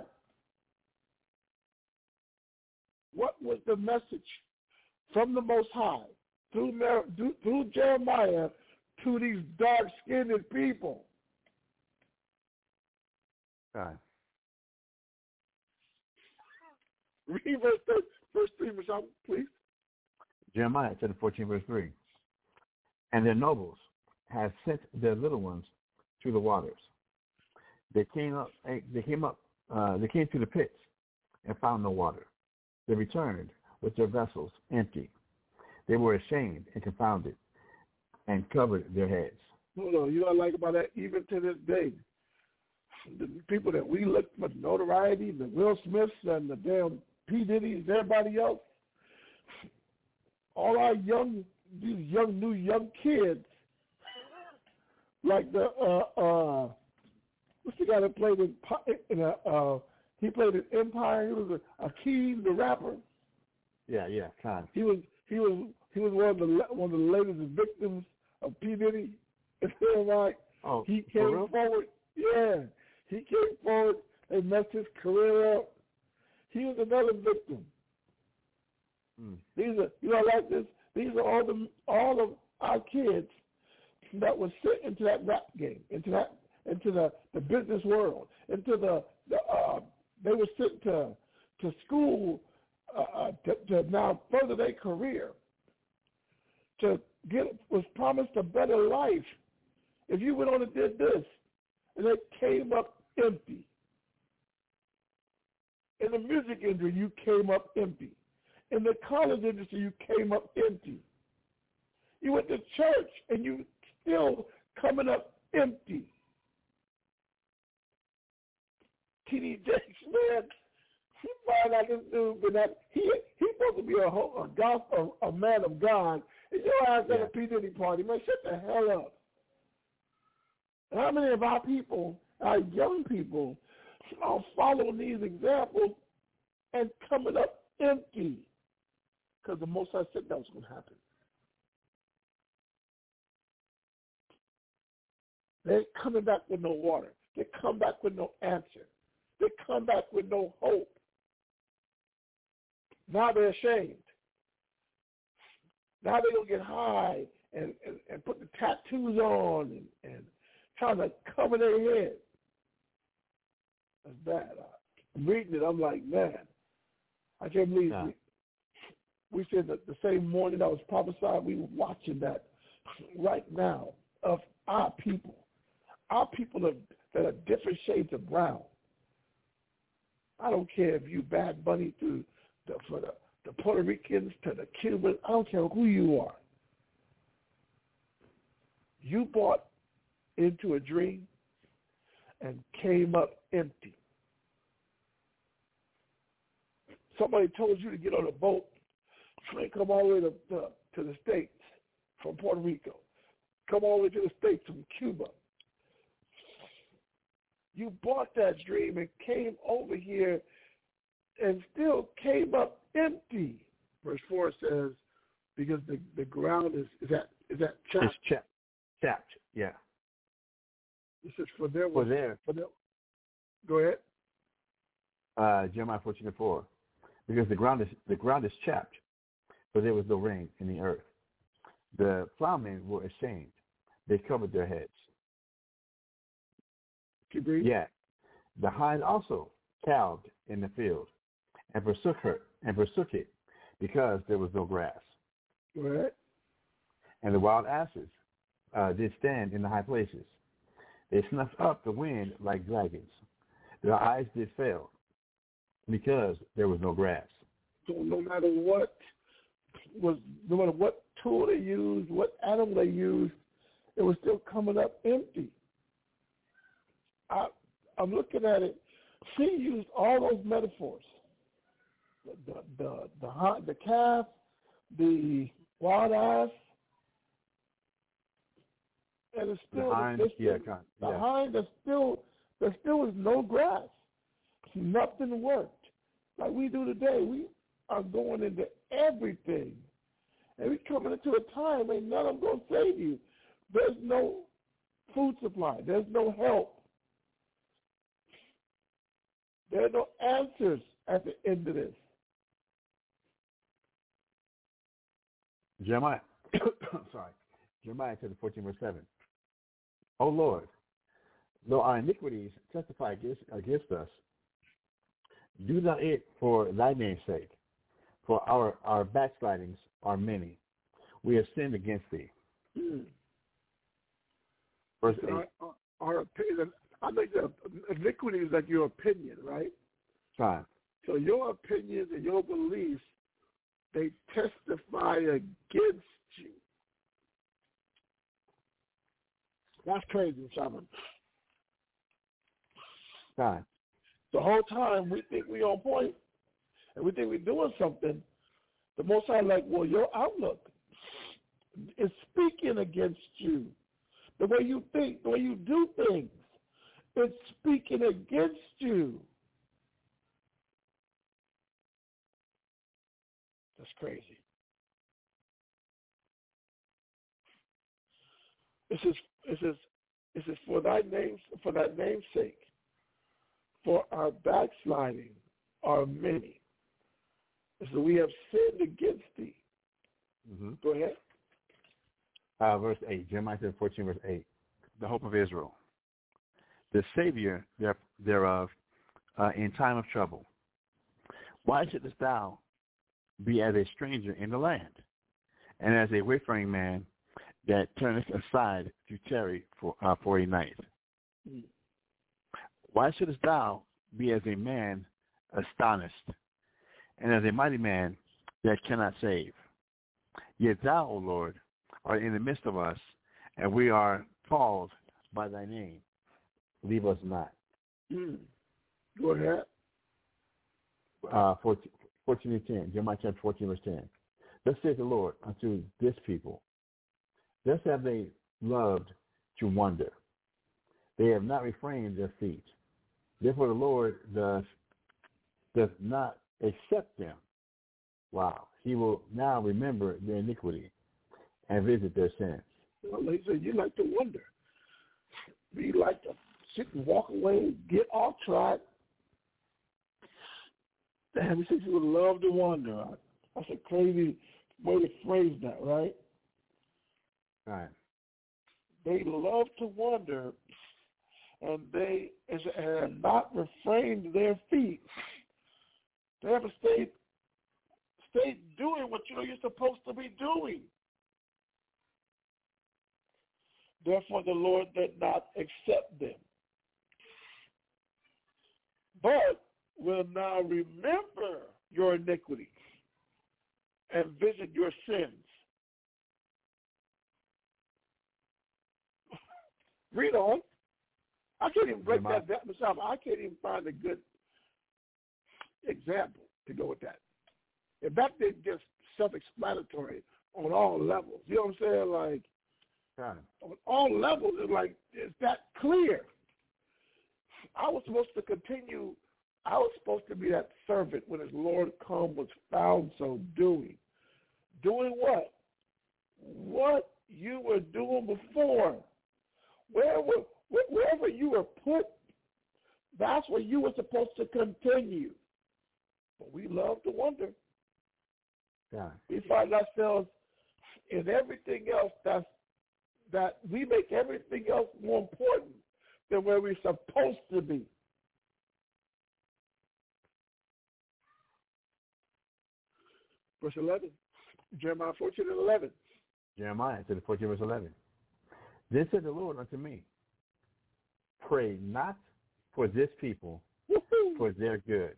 What was the message from the Most High through Jeremiah to these dark-skinned people? Read verse 3, Michelle, please. Jeremiah chapter 14, verse 3. And their nobles have sent their little ones to the waters. They came to the pits and found no water. They returned with their vessels empty. They were ashamed and confounded and covered their heads. No, you know what I like about that? Even to this day, the people that we look for notoriety, the Will Smiths and the damn P. Diddy's, everybody else, all our young kids, like what's the guy that played he played in Empire. He was Akeem, the rapper. Yeah, Khan. He was one of the latest victims of P. Diddy. Right? Oh, he came forward. Yeah, he came forward and messed his career up. He was another victim. These are, like this. These are all of our kids that were sent into that rap game, into the business world, into they were sent to school to now further their career, was promised a better life. If you went on and did this, and they came up empty. In the music industry, you came up empty. In the college industry, you came up empty. You went to church, and you still coming up empty. T.D. Jakes, man, he find out this dude, but he's supposed to be a man of God. And your ass at a P. Diddy party, man, shut the hell up. And how many of our people, our young people, are following these examples and coming up empty because the Most High said that was going to happen. They're coming back with no water. They come back with no answer. They come back with no hope. Now they're ashamed. Now they're going to get high and put the tattoos on and trying to cover their head. That's bad. I'm reading it. I'm like, man, I can't believe we said that the same morning that was prophesied, we were watching that right now of our people. Our people that are different shades of brown. I don't care if you Bad Bunny to the Puerto Ricans to the Cubans. I don't care who you are. You bought into a dream and came up empty. Somebody told you to get on a boat and come all the way to the States from Puerto Rico. Come all the way to the States from Cuba. You bought that dream and came over here and still came up empty. Verse 4 says, because the ground is that chapped? It's chapped, yeah. It says for there. Go ahead. Jeremiah 14:4. Because the ground is chapped, for there was no rain in the earth. The plowmen were ashamed; they covered their heads. Keep reading. Yeah, the hind also calved in the field, and forsook it, because there was no grass. Go ahead. And the wild asses did stand in the high places. They snuffed up the wind like dragons. Their eyes did fail, because there was no grass. So no matter what tool they used, what animal they used, it was still coming up empty. I'm looking at it. She used all those metaphors: the calf, the wild ass, and it's still the hind. There still is no grass. Nothing worked. Like we do today, we are going into everything. And we're coming into a time where none of them going to save you. There's no food supply. There's no help. There are no answers at the end of this. Jeremiah, Jeremiah chapter 14, verse 7. O Lord, though our iniquities testify against us, do not it for thy name's sake, for our backslidings are many. We have sinned against thee. Verse 8. Our opinion, I think that iniquity is like your opinion, right? Fine. So your opinions and your beliefs, they testify against you. That's crazy, Simon. Fine. The whole time we think we're on point and we think we're doing something, the Most High like, well, your outlook is speaking against you. The way you think, the way you do things, it's speaking against you. That's crazy. It says for thy name's sake, for our backsliding are many. So we have sinned against thee. Mm-hmm. Go ahead. Verse 8, Jeremiah 14, verse 8. The hope of Israel, the Savior thereof in time of trouble. Why shouldest thou be as a stranger in the land, and as a wayfaring man that turneth aside to tarry for a night? Why shouldest thou be as a man astonished, and as a mighty man that cannot save? Yet thou, O Lord, art in the midst of us, and we are called by thy name. Leave us not. Go ahead. 14 and 10, Jeremiah chapter 14, verse 10. Thus saith the Lord unto this people, thus have they loved to wander. They have not refrained their feet. Therefore the Lord does not accept them. Wow. He will now remember their iniquity and visit their sins. Well, he said, you like to wonder. You like to sit and walk away, get off track. Damn, he said you would love to wonder. That's a crazy way to phrase that, right? Right. They love to wonder, and they have not refrained their feet. They haven't stayed doing what you're supposed to be doing. Therefore, the Lord did not accept them, but will now remember your iniquity and visit your sins. Read on. I can't even break that down myself. I can't even find a good example to go with that. If that isn't just self-explanatory on all levels, you know what I'm saying? Like, on all levels, it's that clear. I was supposed to continue. I was supposed to be that servant when his Lord come was found so doing. Doing what? What you were doing before. Wherever you were put, that's where you were supposed to continue. But we love to wonder. Yeah. We find ourselves in everything else that we make everything else more important than where we're supposed to be. Verse 11, Jeremiah 14:11. Jeremiah to the 14 verse 11. Then said the Lord unto me, pray not for this people, for their good.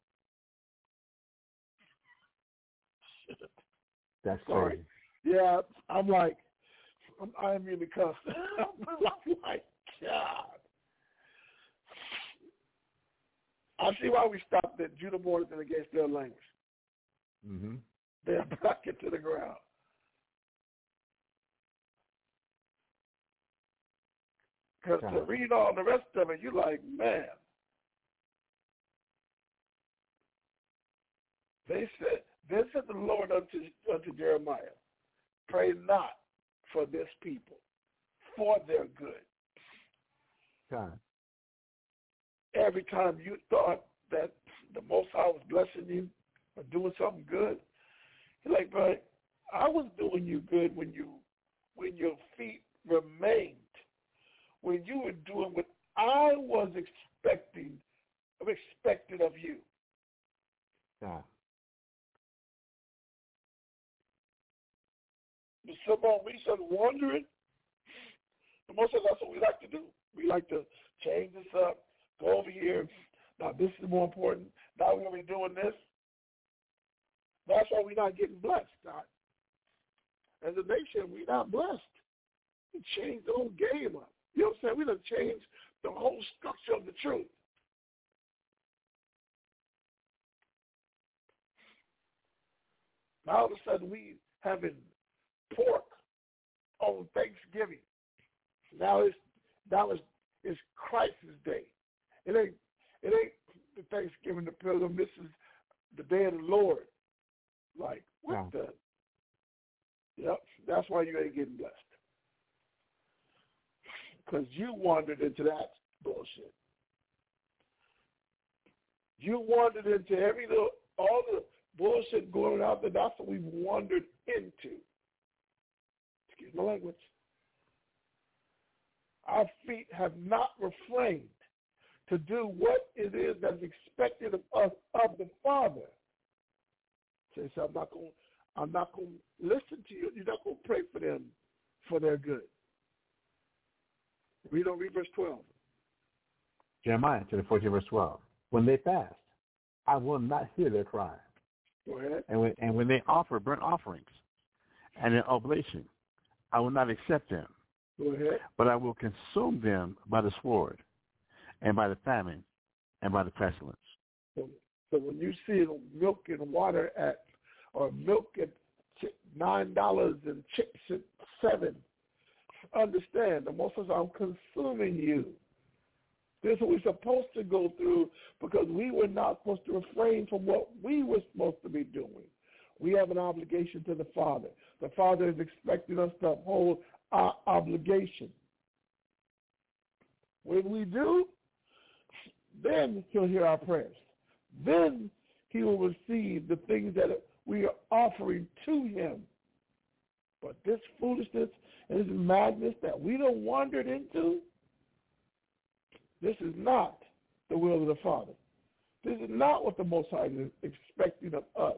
That's crazy. Yeah, I'm really cussed. I'm like, God. I see why we stopped at Judah Morton against their language. Mm-hmm. They're back into the ground. Because to read all the rest of it, you're like, man. They said, then said the Lord unto Jeremiah, pray not for this people, for their good. God. Every time you thought that the Most High was blessing you or doing something good, you're like, bro, I was doing you good when your feet remained, when you were doing what I was expected of you. God. But somehow we start wondering. The most of us, that's what we like to do. We like to change this up, go over here. Now this is more important. Now we're going to be doing this. That's why we're not getting blessed. As a nation, we're not blessed. We changed the whole game up. You know what I'm saying? We done changed the whole structure of the truth. Now all of a sudden we having pork on Thanksgiving. Now it's Christ's day. It ain't the Thanksgiving the Pilgrim. This is the day of the Lord. Like, what the? Yep, that's why you ain't getting blessed. Because you wandered into that bullshit. You wandered into all the bullshit going out there. That's what we've wandered into. Excuse my language. Our feet have not refrained to do what it is that's expected of us, of the Father. Say, so I'm not going to listen to you. You're not going to pray for them for their good. Read verse 12. Jeremiah to the 14 verse 12. When they fast, I will not hear their cry. Go ahead. And when they offer burnt offerings and an oblation, I will not accept them. Go ahead. But I will consume them by the sword and by the famine and by the pestilence. So when you see milk and water or milk at $9 and chips at $7, understand, the most of I'm consuming you. This is what we're supposed to go through because we were not supposed to refrain from what we were supposed to be doing. We have an obligation to the Father. The Father is expecting us to uphold our obligation. When we do, then he'll hear our prayers. Then he will receive the things that we are offering to him. But this foolishness and this madness that we done wandered into, this is not the will of the Father. This is not what the Most High is expecting of us.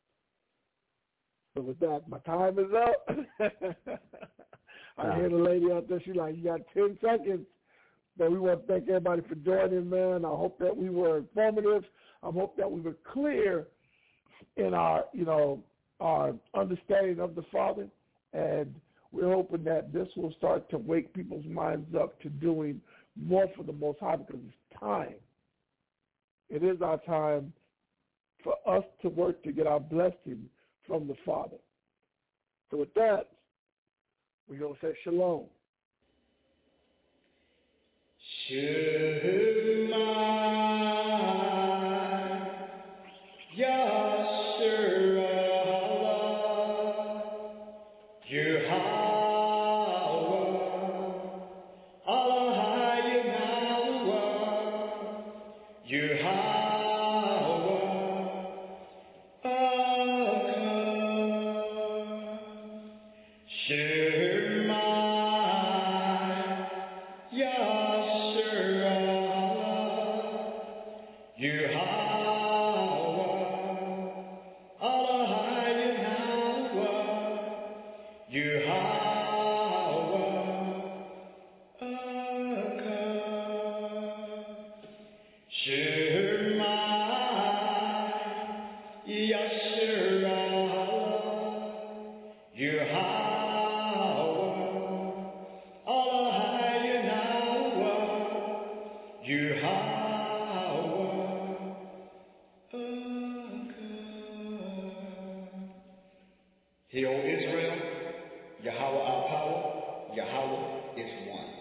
So with that, my time is up. I hear the lady out there, she's like, you got 10 seconds. But we want to thank everybody for joining, man. I hope that we were informative. I hope that we were clear in our, our understanding of the Father. And we're hoping that this will start to wake people's minds up to doing more for the Most High, because it's time. It is our time for us to work to get our blessing from the Father. So with that, we're going to say shalom. Shema Yasharallah Yahweh Allah Yahweh Hear, O Israel, Yahweh our power, Yahweh is one.